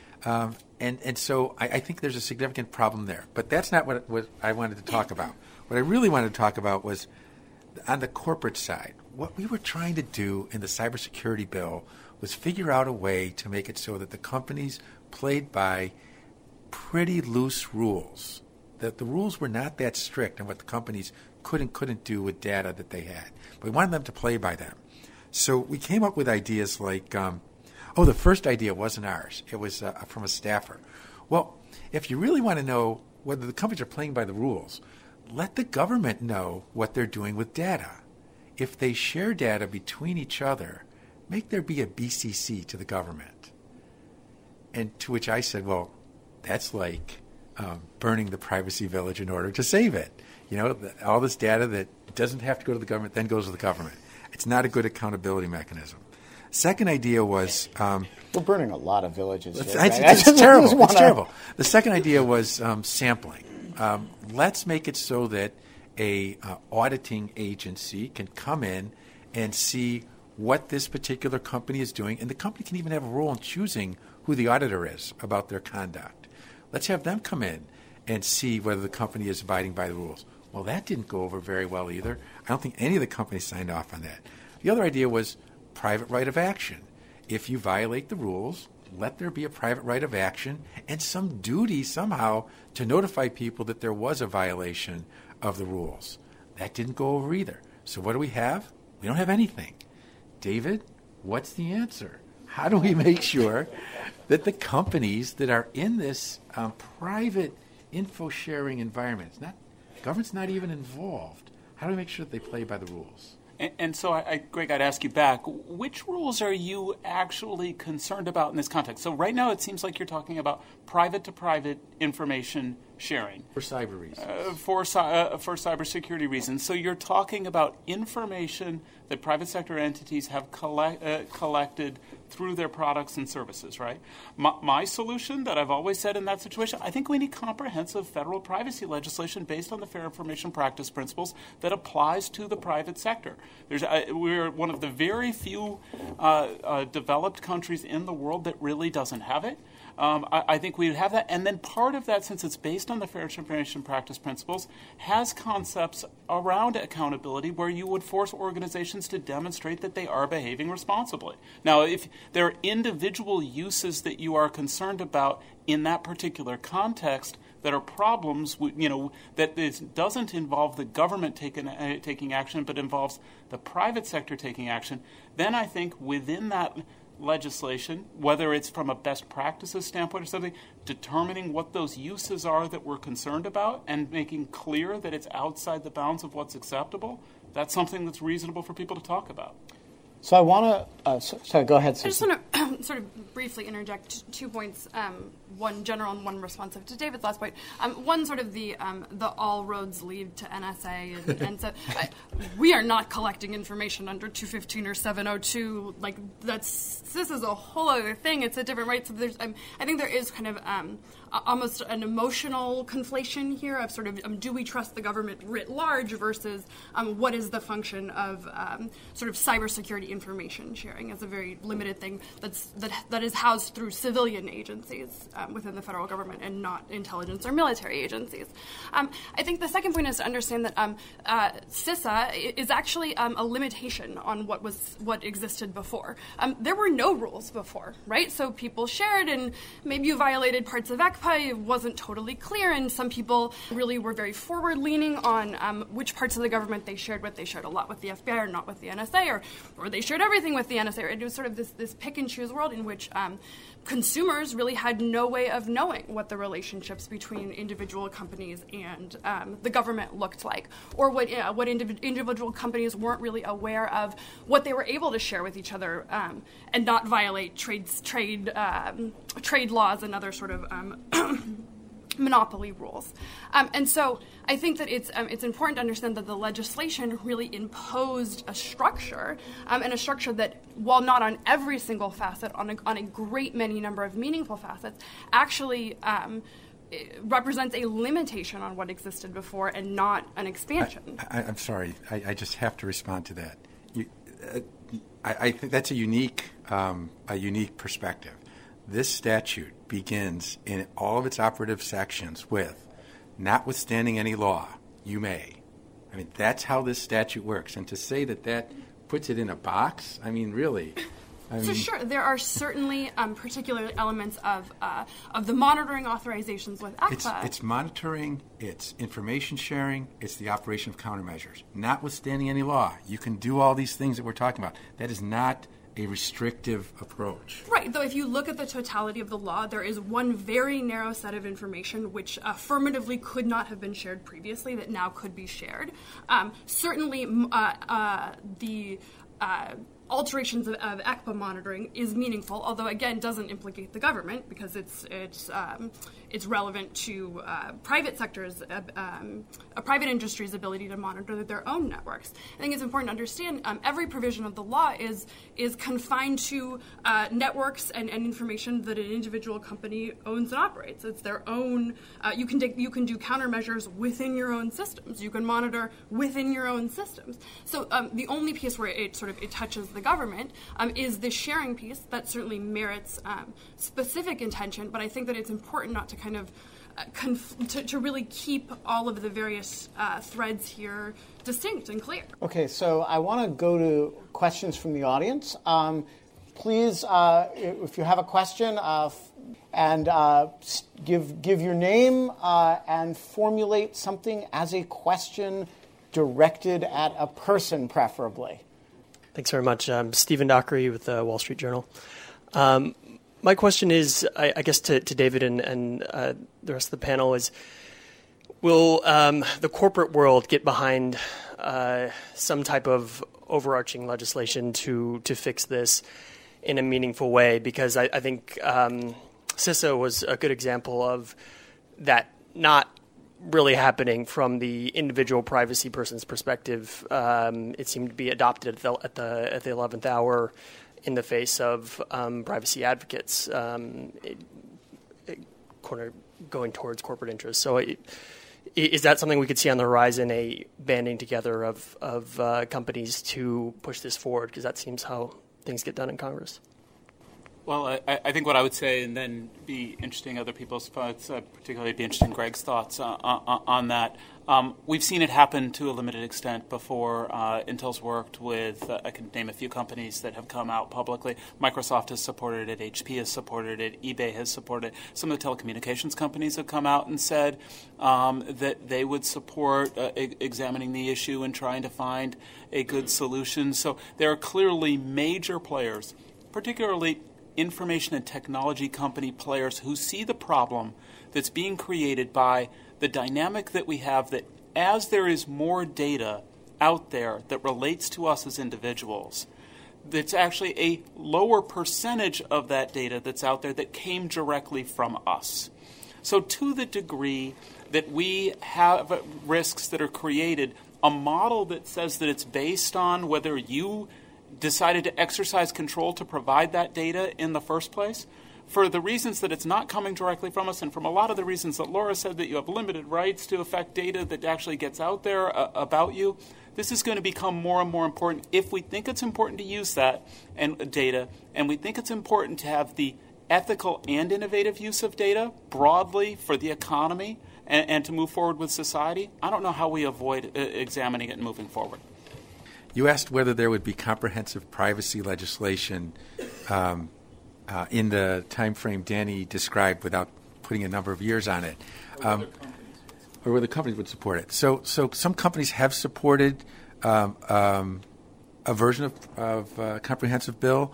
And so I think there's a significant problem there. But that's not what I wanted to talk about. What I really wanted to talk about was on the corporate side. What we were trying to do in the cybersecurity bill was figure out a way to make it so that the companies played by pretty loose rules, that the rules were not that strict on what the companies could and couldn't do with data that they had. But we wanted them to play by them. So we came up with ideas like, the first idea wasn't ours. It was from a staffer. Well, if you really want to know whether the companies are playing by the rules, let the government know what they're doing with data. If they share data between each other, make there be a BCC to the government. And to which I said, well, that's like burning the privacy village in order to save it. You know, all this data that doesn't have to go to the government then goes to the government. It's not a good accountability mechanism. Second idea was... we're burning a lot of villages here. It's terrible. It's terrible. The second idea was sampling. Let's make it so that a auditing agency can come in and see what this particular company is doing, and the company can even have a role in choosing who the auditor is about their conduct. Let's have them come in and see whether the company is abiding by the rules. Well, that didn't go over very well either. I don't think any of the companies signed off on that. The other idea was private right of action. If you violate the rules, let there be a private right of action and some duty somehow to notify people that there was a violation of the rules. That didn't go over either. So what do we have? We don't have anything. David, what's the answer? How do we make sure that the companies that are in this private info-sharing environment, government's not even involved, how do we make sure that they play by the rules? And so, Greg, I'd ask you back, which rules are you actually concerned about in this context? So right now it seems like you're talking about private-to-private information sharing. For cyber reasons. For cybersecurity reasons. So you're talking about information that private sector entities have collected through their products and services, right? My solution that I've always said in that situation, I think we need comprehensive federal privacy legislation based on the Fair Information Practice principles that applies to the private sector. We're one of the very few developed countries in the world that really doesn't have it. I think we would have that. And then part of that, since it's based on the Fair Information Practice principles, has concepts around accountability where you would force organizations to demonstrate that they are behaving responsibly. Now, if there are individual uses that you are concerned about in that particular context that are problems, that it doesn't involve the government taking action, but involves the private sector taking action, then I think within that legislation, whether it's from a best practices standpoint or something, determining what those uses are that we're concerned about and making clear that it's outside the bounds of what's acceptable, that's something that's reasonable for people to talk about. So I want to go ahead, Susan. I just want to sort of briefly interject 2 points, one general and one responsive to David's last point. One sort of the all roads lead to NSA, and so we are not collecting information under 215 or 702. Like this is a whole other thing. It's a different right. So there's I think there is kind of almost an emotional conflation here of sort of do we trust the government writ large versus what is the function of sort of cybersecurity information sharing as a very limited thing that is housed through civilian agencies. within the federal government and not intelligence or military agencies. I think the second point is to understand that CISA is actually a limitation on what existed before. There were no rules before, right? So people shared, and maybe you violated parts of ECPA. It wasn't totally clear, and some people really were very forward-leaning on which parts of the government they shared with. They shared a lot with the FBI or not with the NSA, or they shared everything with the NSA. It was sort of this pick-and-choose world in which consumers really had no way of knowing what the relationships between individual companies and the government looked like, or what individual companies weren't really aware of what they were able to share with each other and not violate trade laws and other sort of monopoly rules. And so I think that it's important to understand that the legislation really imposed a structure, and a structure that, while not on every single facet, on a great many number of meaningful facets, actually represents a limitation on what existed before and not an expansion. I'm sorry. I just have to respond to that. I think that's a unique perspective. This statute begins in all of its operative sections with, notwithstanding any law, you may. I mean, that's how this statute works. And to say that puts it in a box, I mean, really. So sure, there are certainly particular elements of the monitoring authorizations with ECPA. It's monitoring, it's information sharing, it's the operation of countermeasures. Notwithstanding any law, you can do all these things that we're talking about. That is not a restrictive approach. Right, though if you look at the totality of the law, there is one very narrow set of information which affirmatively could not have been shared previously that now could be shared. Certainly the alterations of ECPA monitoring is meaningful, although again doesn't implicate the government because it's relevant to private sectors, private industry's ability to monitor their own networks. I think it's important to understand every provision of the law is confined to networks and information that an individual company owns and operates. It's their own. You can do countermeasures within your own systems. You can monitor within your own systems. So the only piece where it touches the government is the sharing piece that certainly merits specific intention, but I think that it's important not to kind of to really keep all of the various threads here distinct and clear. Okay, so I want to go to questions from the audience. Please, if you have a question, and give your name and formulate something as a question directed at a person, preferably. Thanks very much. I'm Stephen Dockery with the Wall Street Journal. My question is, I guess, to David and the rest of the panel is, will the corporate world get behind some type of overarching legislation to fix this in a meaningful way? Because I think CISA was a good example of that not really happening from the individual privacy person's perspective. It seemed to be adopted at the 11th hour in the face of privacy advocates going towards corporate interests. So is that something we could see on the horizon, a banding together of companies to push this forward? Because that seems how things get done in Congress. Well, I think what I would say, and then be interesting other people's thoughts, particularly be interesting Greg's thoughts on that. We've seen it happen to a limited extent before. Intel's worked with, I can name a few companies that have come out publicly. Microsoft has supported it, HP has supported it, eBay has supported it. Some of the telecommunications companies have come out and said that they would support examining the issue and trying to find a good solution. So there are clearly major players, particularly information and technology company players, who see the problem that's being created by the dynamic that we have, that as there is more data out there that relates to us as individuals, that's actually a lower percentage of that data that's out there that came directly from us. So to the degree that we have risks that are created, a model that says that it's based on whether you decided to exercise control to provide that data in the first place, for the reasons that it's not coming directly from us, and from a lot of the reasons that Laura said, that you have limited rights to affect data that actually gets out there about you, this is going to become more and more important. If we think it's important to use that and data, and we think it's important to have the ethical and innovative use of data broadly for the economy and to move forward with society, I don't know how we avoid examining it and moving forward. You asked whether there would be comprehensive privacy legislation in the time frame Danny described without putting a number of years on it, or whether companies would support it. So some companies have supported a version of a comprehensive bill.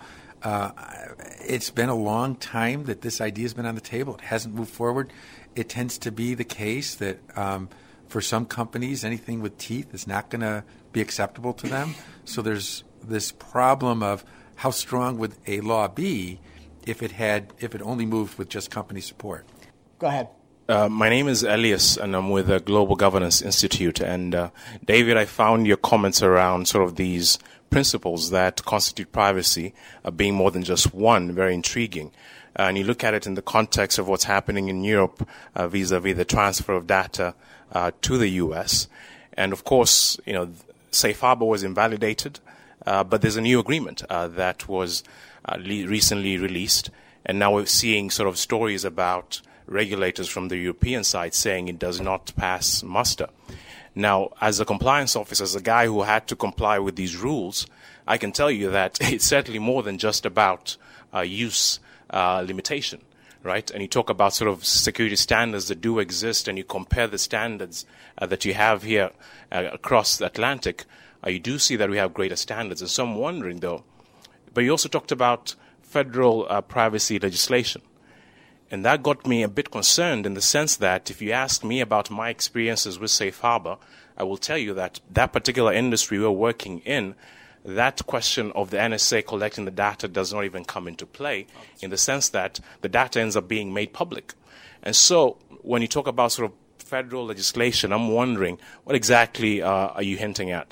It's been a long time that this idea has been on the table. It hasn't moved forward. It tends to be the case that for some companies, anything with teeth is not going to be acceptable to them. So there's this problem of how strong would a law be if it only moved with just company support. Go ahead. My name is Elias, and I'm with the Global Governance Institute. And David, I found your comments around sort of these principles that constitute privacy being more than just one very intriguing. And you look at it in the context of what's happening in Europe vis-a-vis the transfer of data to the U.S. And of course, Safe Harbor was invalidated, but there's a new agreement that was recently released. And now we're seeing sort of stories about regulators from the European side saying it does not pass muster. Now, as a compliance officer, as a guy who had to comply with these rules, I can tell you that it's certainly more than just about use limitation, right? And you talk about sort of security standards that do exist, and you compare the standards that you have here across the Atlantic, you do see that we have greater standards. And so I'm wondering, though, but you also talked about federal privacy legislation. And that got me a bit concerned in the sense that if you ask me about my experiences with Safe Harbor, I will tell you that that particular industry we're working in, that question of the NSA collecting the data does not even come into play in the sense that the data ends up being made public. And so when you talk about sort of federal legislation, I'm wondering what exactly are you hinting at?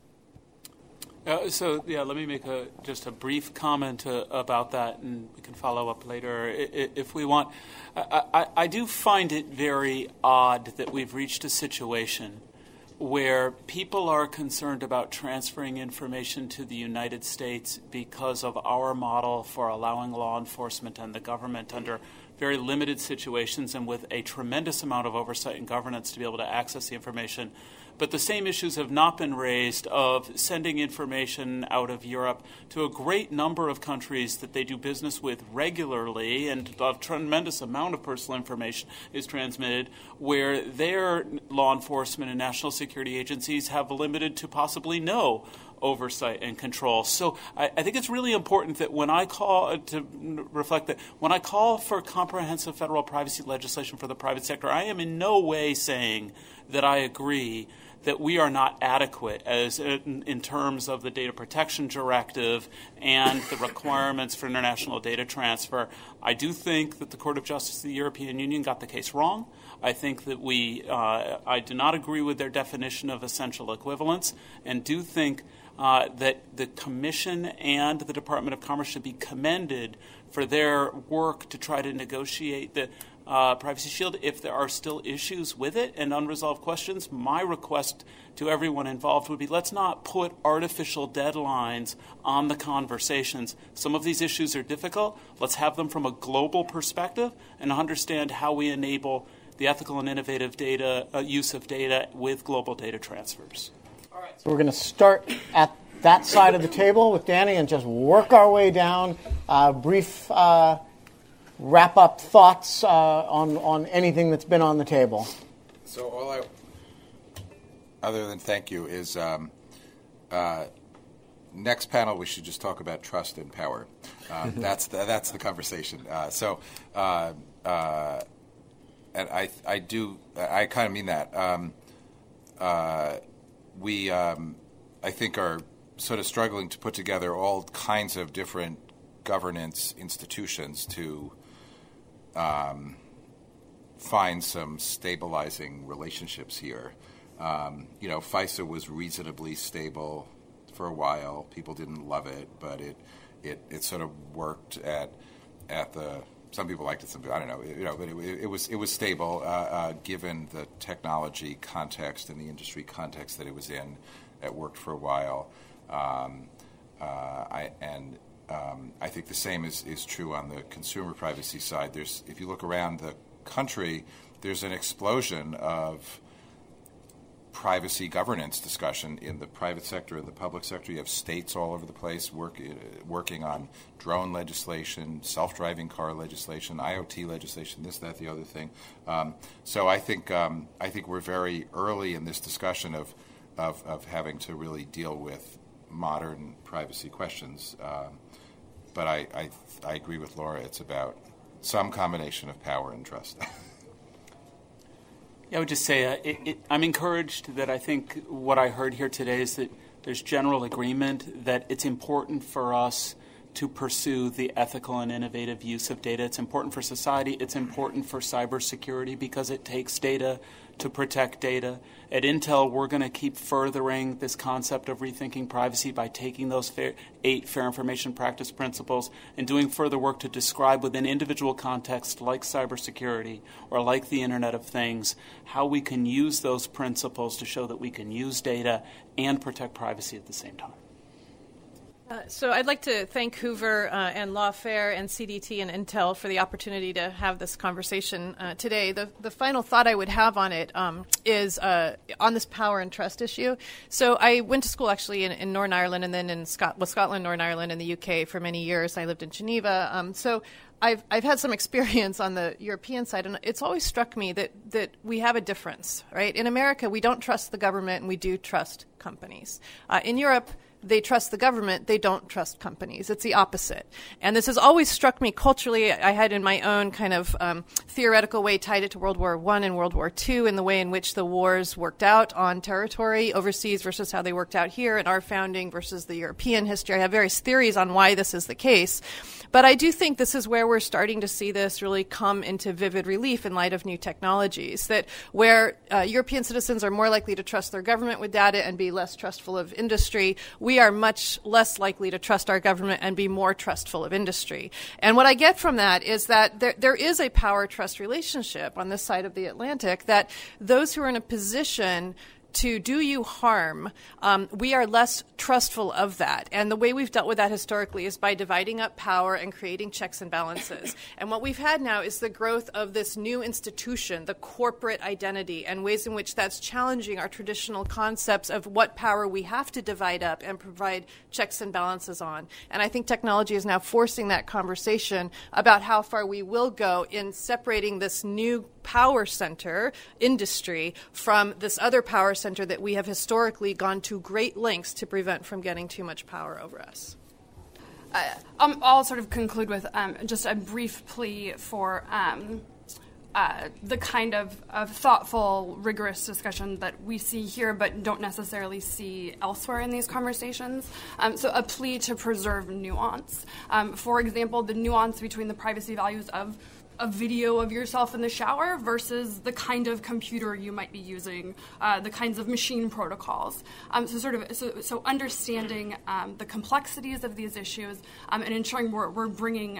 Let me make just a brief comment about that, and we can follow up later if we want. I do find it very odd that we've reached a situation where people are concerned about transferring information to the United States because of our model for allowing law enforcement and the government under very limited situations and with a tremendous amount of oversight and governance to be able to access the information. But the same issues have not been raised of sending information out of Europe to a great number of countries that they do business with regularly, and a tremendous amount of personal information is transmitted, where their law enforcement and national security agencies have limited to possibly no oversight and control. So I think it's really important that when I call for comprehensive federal privacy legislation for the private sector, I am in no way saying that I agree that we are not adequate as in terms of the Data Protection Directive and the requirements for international data transfer. I do think that the Court of Justice of the European Union got the case wrong. I think that I do not agree with their definition of essential equivalence, and do think that the Commission and the Department of Commerce should be commended for their work to try to negotiate the Privacy Shield. If there are still issues with it and unresolved questions, my request to everyone involved would be, let's not put artificial deadlines on the conversations. Some of these issues are difficult. Let's have them from a global perspective and understand how we enable the ethical and innovative data use of data with global data transfers. All right, so we're going to start at that side of the table with Danny and just work our way down. Brief wrap-up thoughts on anything that's been on the table. So all I, other than thank you, is next panel we should just talk about trust and power. That's the conversation. And I kind of mean that. We I think are sort of struggling to put together all kinds of different governance institutions to find some stabilizing relationships here. FISA was reasonably stable for a while. People didn't love it, but it sort of worked at the. Some people liked it. Some people, I don't know. But it was stable given the technology context and the industry context that it was in. It worked for a while, and I think the same is true on the consumer privacy side. If you look around the country, there's an explosion of privacy governance discussion in the private sector and the public sector. You have states all over the place working on drone legislation, self-driving car legislation, IoT legislation, this, that, the other thing. So I think we're very early in this discussion of having to really deal with modern privacy questions. But I agree with Laura. It's about some combination of power and trust. Yeah, I would just say I'm encouraged that I think what I heard here today is that there's general agreement that it's important for us to pursue the ethical and innovative use of data. It's important for society. It's important for cybersecurity because it takes data to protect data. At Intel, we're going to keep furthering this concept of rethinking privacy by taking those 8 fair information practice principles and doing further work to describe within individual contexts like cybersecurity or like the Internet of Things how we can use those principles to show that we can use data and protect privacy at the same time. So I'd like to thank Hoover and Lawfare and CDT and Intel for the opportunity to have this conversation today. The final thought I would have on it is on this power and trust issue. So I went to school actually in Northern Ireland and then in Scotland, Northern Ireland, and the UK for many years. I lived in Geneva. So I've had some experience on the European side, and it's always struck me that we have a difference, right? In America, we don't trust the government, and we do trust companies. In Europe, they trust the government, they don't trust companies. It's the opposite. And this has always struck me culturally. I had in my own kind of theoretical way tied it to World War I and World War II and the way in which the wars worked out on territory overseas versus how they worked out here in our founding versus the European history. I have various theories on why this is the case. But I do think this is where we're starting to see this really come into vivid relief in light of new technologies, that where European citizens are more likely to trust their government with data and be less trustful of industry, we are much less likely to trust our government and be more trustful of industry. And what I get from that is that there is a power-trust relationship on this side of the Atlantic, that those who are in a position to do you harm, we are less trustful of that. And the way we've dealt with that historically is by dividing up power and creating checks and balances. And what we've had now is the growth of this new institution, the corporate identity, and ways in which that's challenging our traditional concepts of what power we have to divide up and provide checks and balances on. And I think technology is now forcing that conversation about how far we will go in separating this new power center industry from this other power center that we have historically gone to great lengths to prevent from getting too much power over us. I'll sort of conclude with just a brief plea for the kind of thoughtful, rigorous discussion that we see here but don't necessarily see elsewhere in these conversations. So a plea to preserve nuance. For example, the nuance between the privacy values of a video of yourself in the shower versus the kind of computer you might be using, the kinds of machine protocols. So understanding the complexities of these issues and ensuring we're bringing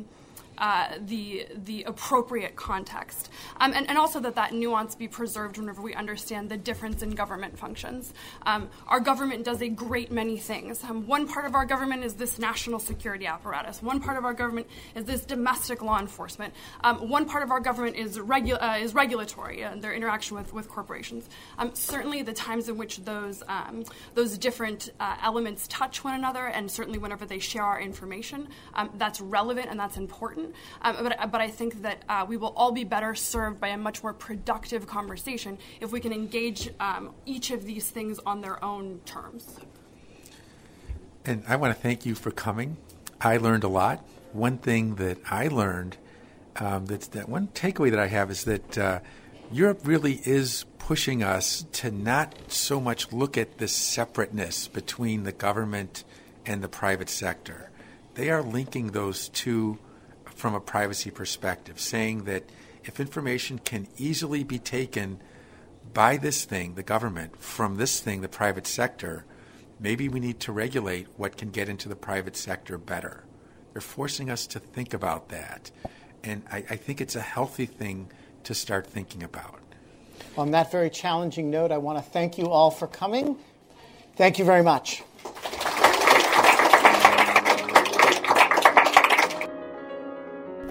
the appropriate context. And also that nuance be preserved whenever we understand the difference in government functions. Our government does a great many things. One part of our government is this national security apparatus. One part of our government is this domestic law enforcement. One part of our government is regulatory, their interaction with corporations. Certainly the times in which those different elements touch one another, and certainly whenever they share our information, that's relevant and that's important. But I think that we will all be better served by a much more productive conversation if we can engage each of these things on their own terms. And I want to thank you for coming. I learned a lot. One thing that I learned, that one takeaway that I have is that Europe really is pushing us to not so much look at this separateness between the government and the private sector. They are linking those two from a privacy perspective, saying that if information can easily be taken by this thing, the government, from this thing, the private sector, maybe we need to regulate what can get into the private sector better. They're forcing us to think about that. And I think it's a healthy thing to start thinking about. On that very challenging note, I want to thank you all for coming. Thank you very much.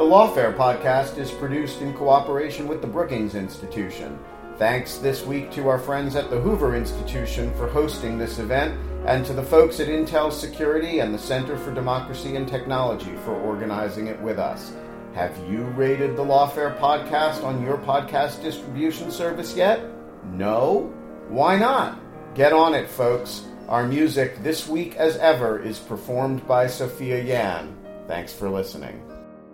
The Lawfare podcast is produced in cooperation with the Brookings Institution. Thanks this week to our friends at the Hoover Institution for hosting this event, and to the folks at Intel Security and the Center for Democracy and Technology for organizing it with us. Have you rated the Lawfare podcast on your podcast distribution service yet? No? Why not? Get on it, folks. Our music this week, as ever, is performed by Sophia Yan. Thanks for listening.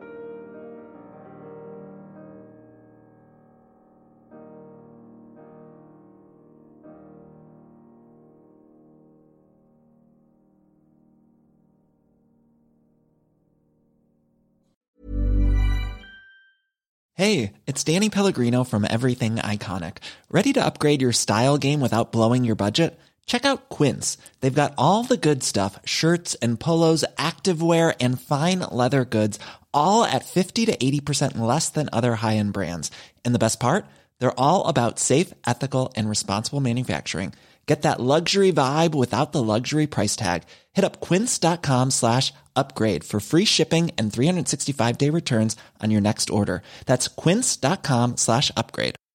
Hey, it's Danny Pellegrino from Everything Iconic. Ready to upgrade your style game without blowing your budget? Check out Quince. They've got all the good stuff, shirts and polos, activewear, and fine leather goods, all at 50 to 80% less than other high-end brands. And the best part? They're all about safe, ethical, and responsible manufacturing. Get that luxury vibe without the luxury price tag. Hit up quince.com/upgrade for free shipping and 365-day returns on your next order. That's quince.com/upgrade.